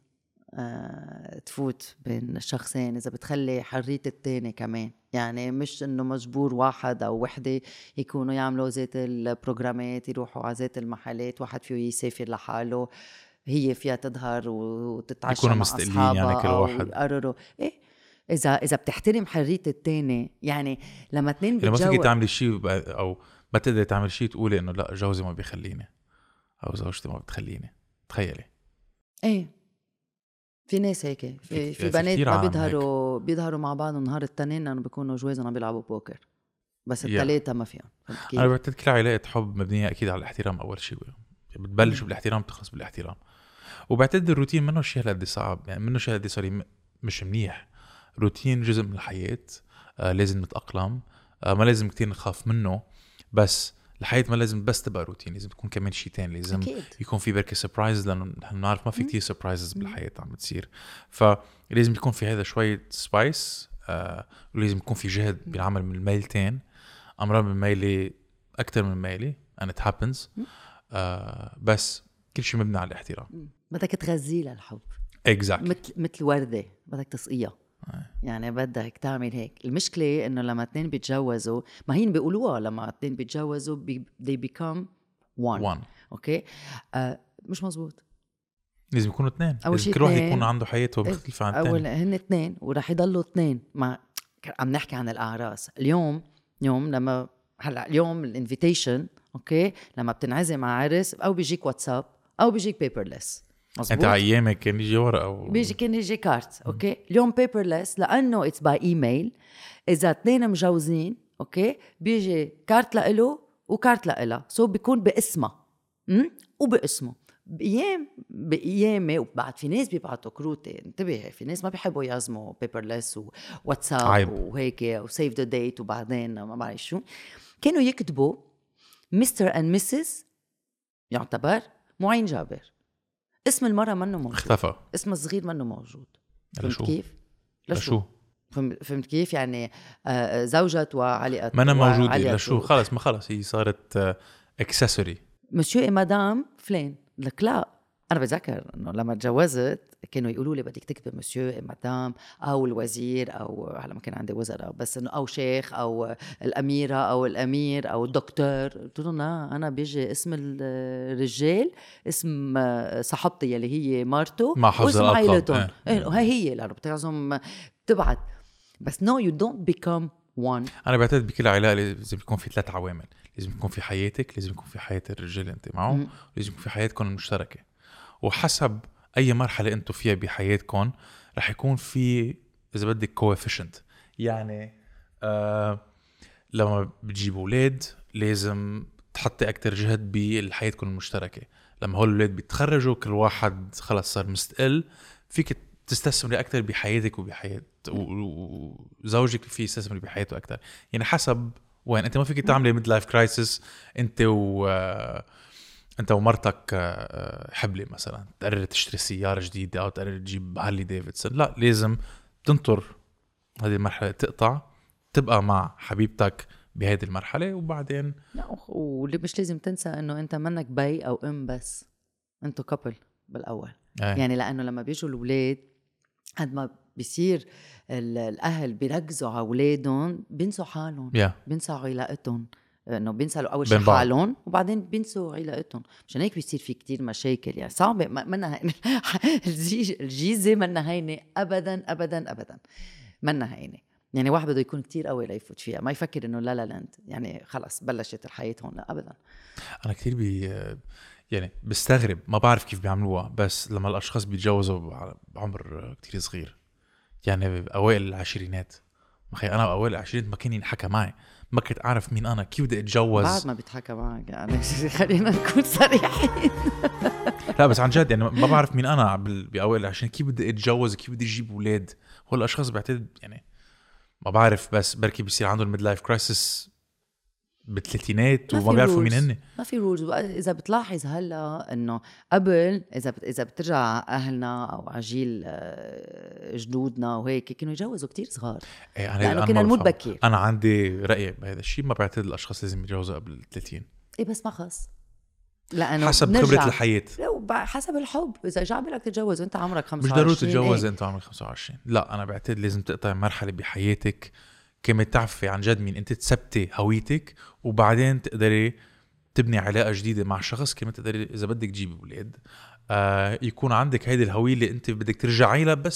تفوت بين الشخصين، اذا بتخلي حرية التاني كمان، يعني مش انه مجبور واحد او وحده يكونوا يعملوا ذات البروجرامات، يروحوا على ذات المحلات، واحد فيه يسافر لحاله، هي فيها تظهر وتتعشى مع أصحابها يعني كل واحد يقرروا إيه. إذا بتحترم حرية التاني، يعني لما اتنين بتجاوب، ما فيك تعمل شيء أو ما تقدر تعمل شيء تقولي إنه لا جوزي ما بيخليني أو زوجتي ما بتخليني. تخيلي. إيه في ناس هيك، في بنات ما بيظهروا مع بعض نهار التنين لأنه بيكونوا جوازنا بيلعبوا بوكر، بس الثلاثة ما فيهم. أنا بعتقد كل علاقة حب مبنية أكيد على الاحترام أول شيء، بتبلش بالاحترام تخلص بالاحترام. وبعتقد الروتين منه شيء هالقد صعب، يعني منه شيء هالقد سوري مش منيح. روتين جزء من الحياة، لازم نتأقلم، ما لازم كتير نخاف منه، بس الحياة ما لازم بس تبقى روتين، لازم تكون كمان شيء تاني، لازم أكيد يكون في بركة سربرايز، لأنه نحن نعرف ما في كتير سربرايزز بالحياة عم بتصير، فلازم يكون في هذا شوية سبايس، ولازم يكون في جهد بالعمل من الميلتين. أمرار من ميلي أكتر من ميلي and it happens، بس كل شيء مبني على الاحترام. بدك تغذي للحب exactly. مثل وردة بدك تسقيها. يعني بدك تعمل هيك. المشكلة إنه لما اتنين بيتجوزوا، ما هين بيقولوها لما اتنين بيتجوزوا they become one. أوكي مش مزبوط. لازم يكونوا اثنين، لازم كل واحد يكون عنده حياته مختلفة عن الثاني. هن اثنين ورح يضلوا اثنين. ما عم نحكي عن الأعراس اليوم لما هلا اليوم الانفيتيشن اوكي لما بتنعزم على عرس او بيجيك واتساب او بيجيك بيبرلس. انت ايامك كان يجي ورقه او كان يجي كارت اوكي. اليوم بيبرلس لانه اتس باي ايميل. اذا اثنين مجوزين اوكي بيجي كارت لإله وكارت لإلها، سو بيكون باسمها وباسمه. بأيامي وبعد في ناس بيبعتوا كروتي، انتبه في ناس ما بيحبوا يازموا بيبرلس وواتساب عيب. وهيك وسيف ذا ديت وبعدين ما بعرف شو، كانوا يكتبوا مستر اند مسز يعتبر معين جابر، اسم المرأة منه موجود، اختفى، اسم الصغير منه موجود. فهمت كيف؟ لشو؟ فهمت كيف؟ يعني زوجة وعليقة ما أنا موجودة لشو؟ خلص ما خلص هي صارت اكسسوري. مسيو اي مدام فلان. لك لا، أنا بذكر إنه لما تجوزت كانوا يقولوا لي بدك تكتب مسيو اي مدام أو الوزير أو هلا ما كان عندي وزراء، بس إنه أو شيخ أو الأميرة أو الأمير أو الدكتور. قلت لهم لا، أنا بيجي اسم الرجال اسم صاحبتي يلي هي مرته واسم عائلتهم هي لأنه بتعزم تبعت. بس no you don't become one. أنا بعتقد بكل علاقة لازم يكون في 3 عوامل. لازم يكون في حياتك، لازم يكون في حياة الرجال أنت معه، لازم يكون في حياتكم المشتركة. وحسب أي مرحلة أنتوا فيها بحياتكم رح يكون في إذا بدك coefficient. يعني لما بتجيبوا أولاد لازم تحطي أكتر جهد بحياتكم المشتركة. لما هول الأولاد بيتخرجوا كل واحد خلاص صار مستقل، فيك تستثمري أكتر بحياتك وبحياة وزوجك في يستثمري بحياته أكتر. يعني حسب وين أنت، ما فيك تعملي ميد لايف كرايسيس أنت ومرتك حبلة مثلا تقرر تشتري سيارة جديدة أو تقرر تجيب هارلي ديفيدسون. لا، لازم تنطر هذه المرحلة تقطع، تبقى مع حبيبتك بهذه المرحلة وبعدين لا. واللي مش لازم تنسى إنه أنت منك بي أو أم، بس أنتوا كابل بالأول. يعني لأنه لما بيجوا الولاد قد ما بيصير الأهل بيركزوا على أولادهم بينسوا حالهم، بينسوا علاقتهم. انه بينسوا اول شيء حالهم وبعدين بينسوا علاقتهم. مشان هيك بيصير في كتير مشاكل يعني صعبه. منها الجيزه منها هينه ابدا ابدا ابدا، منها هينه. يعني واحد بده يكون كتير قوي ليفوت فيها، ما يفكر انه لا لاند يعني خلص بلشت الحياه هون، لا ابدا. انا كتير يعني بستغرب، ما بعرف كيف بيعملوها، بس لما الاشخاص بيتجوزوا بعمر كتير صغير، يعني باوائل العشرينات. مخي انا باوائل العشرينات ما كان ينحكى معي، ما كنت اعرف مين انا، كيف بدي اتجوز. بعد ما بيتحكى معك يعني خلينا نكون صريحين. لا بس عن جد يعني ما بعرف مين انا باوائل العشرينات، كيف بدي اتجوز، كيف بدي اجيب اولاد. هول الاشخاص بعتقد يعني ما بعرف، بس بركي بيصير عندهم ميد لايف كرايسيس بالثلاثينات وما بيعرفوا مين هن. ما في رولز. اذا بتلاحظ هلا انه قبل اذا بترجع اهلنا او عجيل جدودنا وهيك كانوا يتجوزوا كتير صغار، لانه كنا نموت بكير. انا عندي راي بهذا الشيء، ما بعتقد الاشخاص لازم يتجوزوا قبل 30. بس ما خص، لانه حسب خبره الحياه، حسب الحب. اذا جاء بالك تتجوز وانت عمرك 25، مش ضروري تتجوز انت عمرك 25. لا انا بعتقد لازم تقطع مرحله بحياتك كما تعرفي عن جد مين انت، تثبتي هويتك، وبعدين تقدري تبني علاقه جديده مع شخص كما تقدري اذا بدك تجيبي اولاد. يكون عندك هيدي الهويه اللي انت بدك ترجعي لها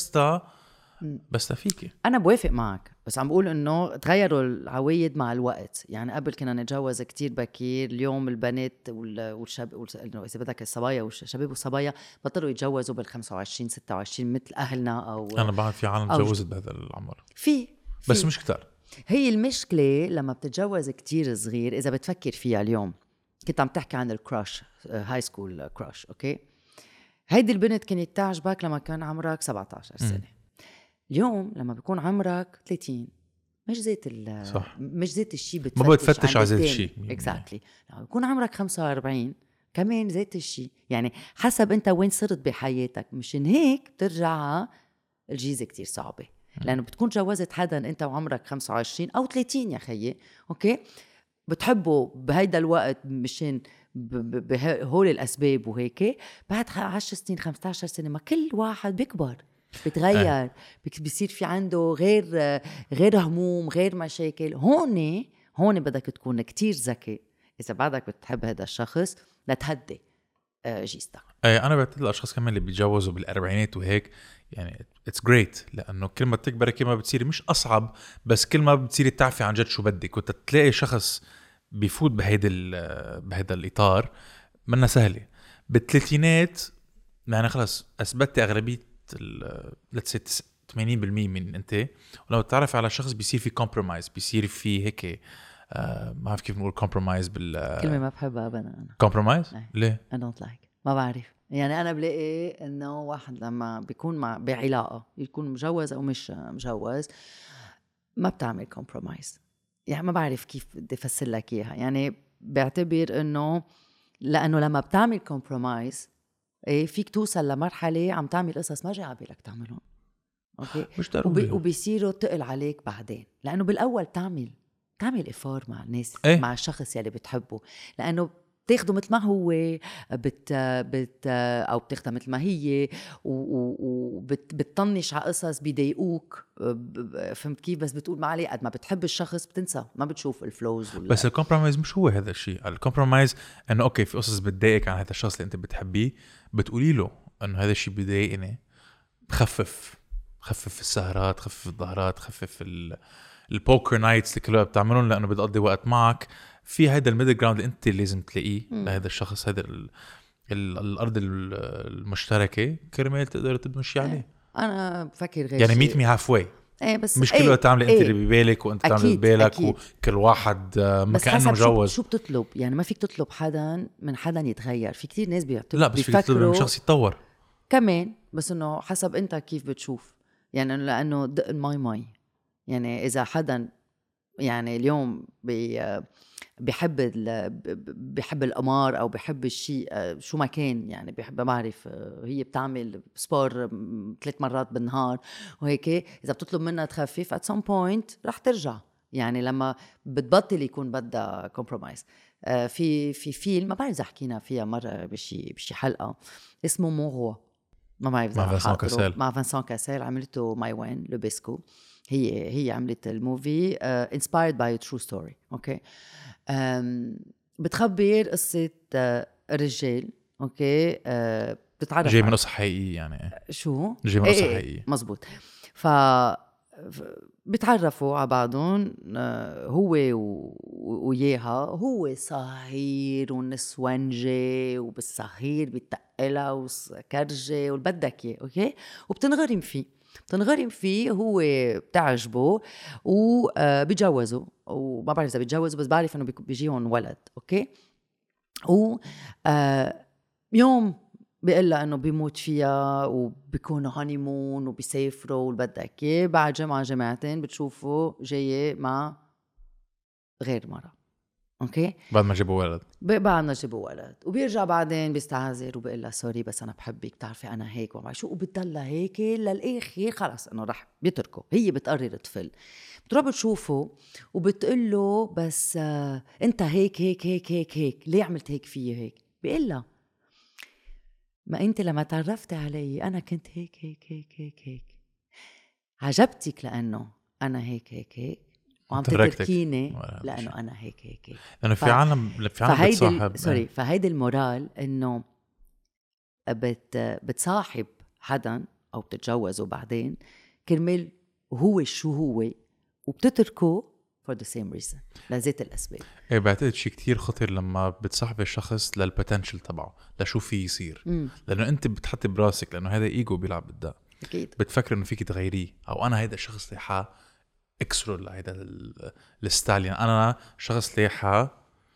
بس فيكي. انا بوافق معك، بس عم بقول انه تغيروا العوايد مع الوقت. يعني قبل كنا نتجوز كتير بكير، اليوم البنات والشباب اذا بدك الصبايا والشباب والصبايا بطلوا يتجوزوا بال25 26 مثل اهلنا. او انا بعد في عالم تجوزت بهذا العمر، في بس مش كتار. هي المشكله لما بتتجوز كتير صغير. اذا بتفكر فيها اليوم، كنت عم تحكي عن الكراش، هاي سكول كراش، اوكي. هيدي البنت كانت تعجبك لما كان عمرك 17 سنه. اليوم لما بيكون عمرك 30 مش زيت الشيء بتفتش، ما بتفتش على زيت الشيء اكزاكتلي. لما بيكون عمرك 45 كمان زيت الشيء. يعني حسب انت وين صرت بحياتك. مشان هيك بترجع الجيزه كتير صعبه، لانه بتكون جوزت حدا انت وعمرك 25 او 30 يا خيي، اوكي، بتحبه بهيدا الوقت مشان بهول الاسباب وهيك. بعد 10 سنين 15 سنه ما كل واحد بيكبر، بتغير، بيصير في عنده غير هموم، غير مشاكل. هون بدك تكون كتير ذكي اذا بعدك بتحب هذا الشخص لتهدي جيستك. انا بعتقد الاشخاص كمان اللي بيتجوزوا بالاربعينات وهيك يعني اتس جريت، لانه كل ما تكبر كل ما بتصير مش اصعب، بس كل ما بتصير تعرفي عن جد شو بدك. وانت تلاقي شخص بيفوت بهذا الاطار منها سهله. بالثلاثينات يعني خلص اثبتت اغلبيه لتس 80% من انت، ولو تعرف على شخص بيصير في كومبرومايز، بيصير في هيك ما بعرف كيف نقول كومبرومايز كلمه ما بحبها ابدا انا. كومبرومايز ليه؟ I don't like، ما بعرف. يعني انا بلاقي انه واحد لما بيكون بعلاقه، يكون مجوز او مش مجوز، ما بتعمل كومبرومايز. يعني ما بعرف كيف بدي افسر لك اياها. يعني بعتبر انه لانه لما بتعمل كومبرومايز فيك توصل لمرحله عم تعمل قصص ما جاي عبالك تعملهم، اوكي، مش ضروري وبيصيروا تقل عليك بعدين. لانه بالاول تعمل افار مع الناس، مع الشخص يلي بتحبه، لانه بتاخده مثل ما هو او بتاخدها مثل ما هي، وبتطنش على قصص بيضايقوك. فهمت كيف؟ بس بتقول ما عليه، قد ما بتحب الشخص بتنسى، ما بتشوف الفلوز بس الكومبرومايز مش هو هذا الشيء. الكومبرومايز انه اوكي في قصص بتضايقك عن هذا الشخص اللي انت بتحبيه، بتقولي له انه هذا الشيء بيضايقني، خفف السهرات، خفف الظهرات، خفف البوكر نايتس اللي كلها بتعملون، لانه بتقضي وقت معك في هذا الميدل جراوند اللي انت لازم تلاقيه لهذا الشخص. هذا الارض المشتركه كرمال تقدر تمشي عليه. انا بفكر غير يعني ميت مي هاف واي. بس مش كله تعمل انت اللي ببالك وانت تعمل ببالك، وكل واحد ما كانه مجوز. شو بتطلب؟ يعني ما فيك تطلب حدا من حدا يتغير. في كتير ناس بيعتبروا لا، بس فيك تطلب من شخص يتطور كمان، بس انه حسب انت كيف بتشوف. يعني لانه دق الماي. يعني اذا حدا يعني اليوم بيحب القمار او بيحب الشيء شو ما كان، يعني بيحب، بعرف هي بتعمل سبور 3 مرات بالنهار وهيك، اذا بتطلب منها تخفف at some point رح ترجع. يعني لما بتبطل يكون بدها كومبرومايز. في فيلم ما بعرف اذا حكينا فيها مره بشي حلقه اسمه مورو. ما بعرف إذا مع فانسون كاسيل. مع فانسون كاسيل عملته ماي وين لوبيسكو. هي عملت الموفي inspired by a true story. اوكي بتخبر قصة رجال اوكي بتتعرف جاي من قصة حقيقية يعني. شو جاي من قصة حقيقية مزبوط. بتعرفوا على بعضهم هو وياها. هو صهير ونسونجي وبالصهير بيتقلها وكرجة والبدك اياه اوكي. وبتنغرم فيه هو بتعجبه وبيتجوزوا. وما بعرف اذا بيتجوزوا بس بعرف انه بيجيهم ولد اوكي. و يوم بيقلها انه بيموت فيها وبيكونوا هانيمون وبيسافروا والبدك اياه. بعد جمعتين بتشوفوا جايه مع غير مرة اوكي. بعد ما جابوا ولد وبيرجع بعدين بيستعذر وبيقلها سوري بس انا بحبك بتعرفي انا هيك وما شو. وبتضلها هيك للاخر خلاص انه رح بيتركه. هي بتقرر تفل. بتروح بتشوفه وبتقله بس انت هيك ليه عملت هيك فيه هيك. بيقلها ما انت لما تعرفت علي انا كنت هيك عجبتك لانه انا هيك وعم تتركيني لانه انا هيك لانه في عالم بتصاحب فهيدي المورال انه بتصاحب حدا او بتتجوزه بعدين كرمال هو شو هو وبتتركه for the same reason لذات الأسباب. إيه بعتقد شيء كتير خطير لما بتصاحب الشخص للبوتنشل تبعه لشو فيه يصير. لأنه أنت بتحطي براسك لأنه هذا إيجو بيلعب بالدق. أكيد. بتفكر إنه فيك تغيريه أو أنا هيدا الشخص اللي اكسره لهيدا الستاليان. أنا شخص اللي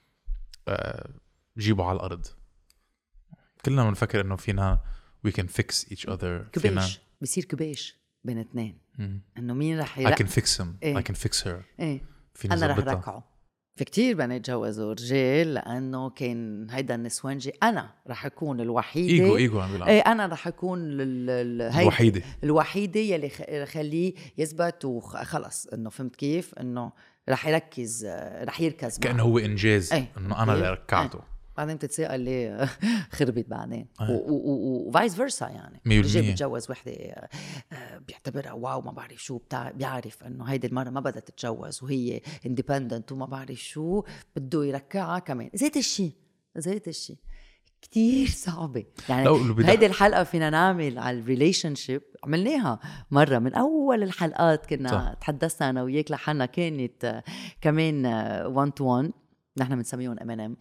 جيبه على الأرض. كلنا بنفكر إنه فينا we can fix each other. كباش بيصير كباش بين اثنين إنه مين رح I can fix him I can fix her. أنا رح ركعه. في كتير بنات جوزوا رجال لأنه كان هيدا النسوانجي. أنا رح أكون الوحيدة إيجو عم بيلعب. أنا رح أكون الوحيدة يلي خليه يثبت وخلص إنه فهمت كيف إنه رح يركز رح يركز كأنه هو إنجاز إنه أنا اللي ركعته. بعدين بتتساءل ليه خربت بعدين وفايس فيرسا يعني. رجال بيتجوز وحده بيعتبرها واو ما بعرف شو بيعرف انه هيدي المره ما بدها تتجوز وهي اندبندنت وما بعرف شو بده يركعها كمان. زيت الشيء كتير صعبة يعني. هيدي الحلقة فينا نعمل على الريليشن شيب. عملناها مرة من أول الحلقات كنا تحدثنا أنا وياك لحنا كانت كمان 1-to-1 نحن بنسميهم M&M.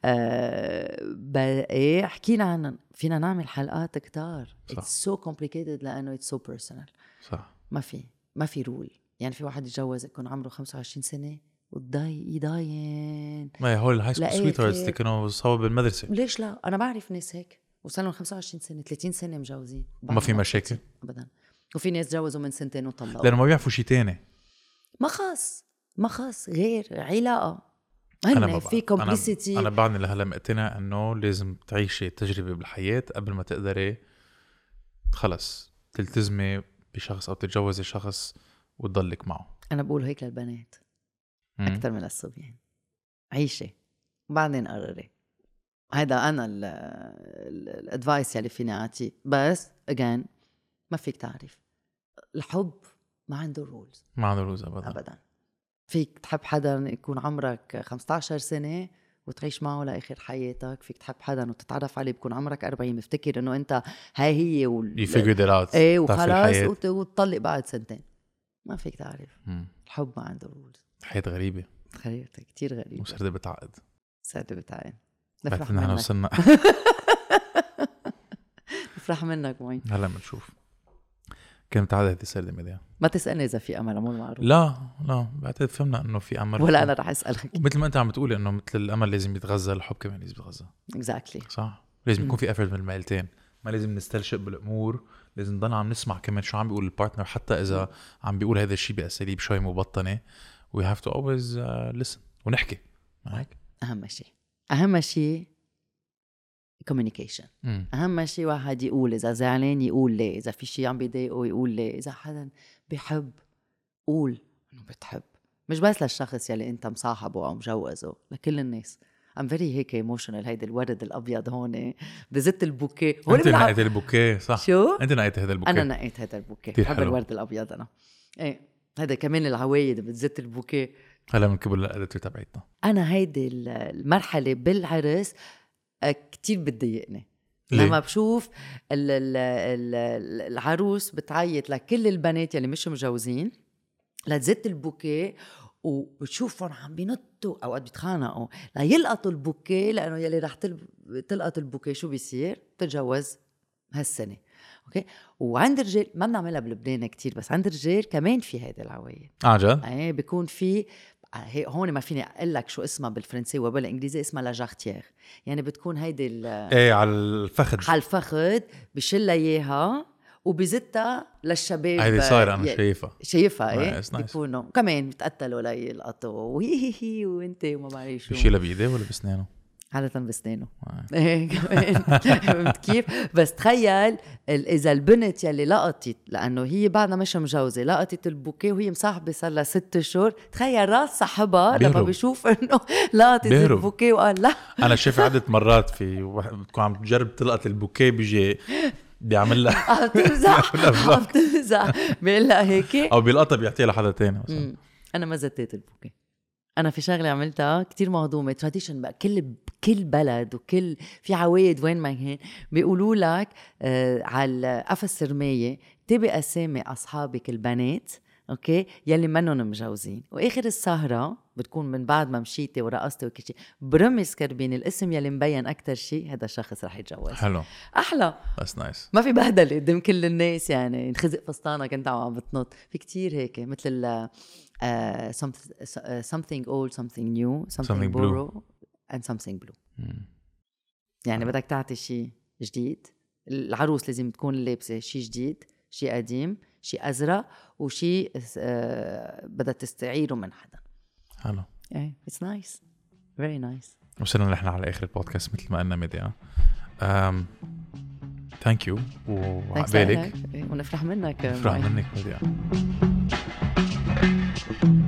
حكينا عن فينا نعمل حلقات كتار. It's so complicated لأنه it's so personal. صح. ما في رول يعني. في واحد يتجوز يكون عمره 25 سنة يضاين ما هو الهاي سكول سويترز اللي كانوا صحاب بالمدرسة. ليش لا أنا بعرف ناس هيك وصلوا 25 سنة 30 سنة مجوزين ما في مشاكل أبدا. وفي ناس تجوزوا من سنتين وطلقوا لأنه ما بيعرفوا شيء تاني. ما خاص غير علاقة. أنا في كومبليسيتي. أنا بعدني لهلا مقتنع إنه لازم تعيشي تجربة بالحياة قبل ما تقدري خلص تلتزمي بشخص أو تتجوزي شخص وتضلك معه. أنا بقول هيك للبنات أكتر من الصبيان. عيشي وبعدين قرري. هذا أنا الادفايس يلي فيني أعطيه. بس again ما فيك تعرف الحب ما عنده رولز. أبدا. فيك تحب حدا يكون عمرك 15 سنة وتعيش معه لآخر حياتك. فيك تحب حدا وتتعرف عليه بكون عمرك 40 بفتكر إنه أنت هاي هي you figured it out. وخلاص وتطلق بعد سنتين. ما فيك تعرف. الحب ما عنده رولز. حياة غريبة كتير غريبة. وسردة بتعقد. نفرح منك. وصلنا. نفرح منك معين. هلا بنشوف كم تعاد هذه السردة مديا. ما تسألني إذا في أمل مو معروف. لا بعتقد فهمنا إنه في أمل. ولا أنا رح أسألك. مثل ما أنت عم بتقولي إنه مثل الأمل لازم يتغذى الحب كمان لازم يتغذى. exactly. صح. لازم يكون في effort من الميلتين. ما لازم نستلشق بالأمور. لازم نضل عم نسمع كمان شو عم بيقول البارتنر حتى إذا عم بيقول هذا الشيء بأساليب شوي مبطنة. we have to always listen ونحكي معك. أهم شيء communication. أهم شيء واحد يقول إذا زعلان يقول ليه. إذا في شيء عم بيضايقه يقول ليه. إذا حدا بيحب قول إنه بتحب. مش بس للشخص يلي أنت مصاحبه أو مجوزه لكل الناس. I'm very هيك ايموشنال. هيدا الورد الابيض هون بزت البوكيه. انت نقيت البوكيه صح؟ شو؟ انت نقيت هذا البوكيه. انا نقيت هذا البوكيه، بحب الورد الابيض انا. ايه هذا كمان العوايد بتزت البوكيه. هلا من قبل الادويه تبعتنا. انا هيدي المرحله بالعرس كتير بتضايقني لما بشوف العروس بتعيط لكل البنات يلي مش مجوزين لتزت البوكيه، وبتشوفهم عم بينطوا اوقات بيتخانقوا لا يلقطوا البوكيه، لانه يلي رح تلقط البوكيه شو بيصير؟ تتجوز هالسنه. اوكي. وعند الرجال ما بنعملها بلبنان كتير، بس عند الرجال كمان في هيدا العوايد. جد؟ ايه بيكون في هون ما فيني اقول لك شو اسمها بالفرنسي وبالانجليزي، اسمها لا جارتيير. يعني بتكون هيدي ايه على الفخذ، على الفخذ بشلها اياها وبزتها للشباب. هيدي صايره انا شايفها ايه بيكونوا كمان بتقتلوا ليلقطوا وهي وانت وما بعرف شو. بشيلها بايديه ولا بسنانه؟ عادة بسنانه. ايه كمان. فهمت كيف؟ بس تخيل اذا البنت يلي لقطت، لانه هي بعدها مش مجوزه، لقطت البوكيه وهي مصاحبه صار لها 6 شهور، تخيل راس صاحبها لما بيشوف انه لقطت البوكيه وقال لا. انا شايف عدة مرات في بتكون عم تجرب تلقط البوكيه بيجي بيعمل لها عم تمزح بيقول لها هيك، او بيلقطها بيعطيها لحدا تاني مثلا. انا ما زتيت البوكيه. أنا في شغلة عملتها كتير مهضومة تراديشن بقى، كل بلد وكل في عوايد وين ما هين بيقولوا لك على قفص الرماية تبقى أسامي أصحابك البنات أوكي يلي منهم مجوزين، وآخر السهرة بتكون من بعد ما مشيتي ورقصتي وكل شيء برمز كربين الاسم يلي مبين أكتر شيء هذا الشخص رح يتجوز. حلو أحلى بس نايس، ما في بهدل قدام كل الناس يعني نخزق فستانك انت عم بتنط في كتير هيك مثل something old, something new, something borrow and something blue. يعني بدك تعطي شيء جديد. العروس لازم تكون لابسة شيء جديد، شيء قديم، شيء أزرق، وشيء بدها تستعيره من حدا. حلو. It's nice, very nice. وصلنا نحن على آخر البودكاست مثل ما قلنا ميديا. ثانك يو وعقبالك، ونفرح منك ميديا.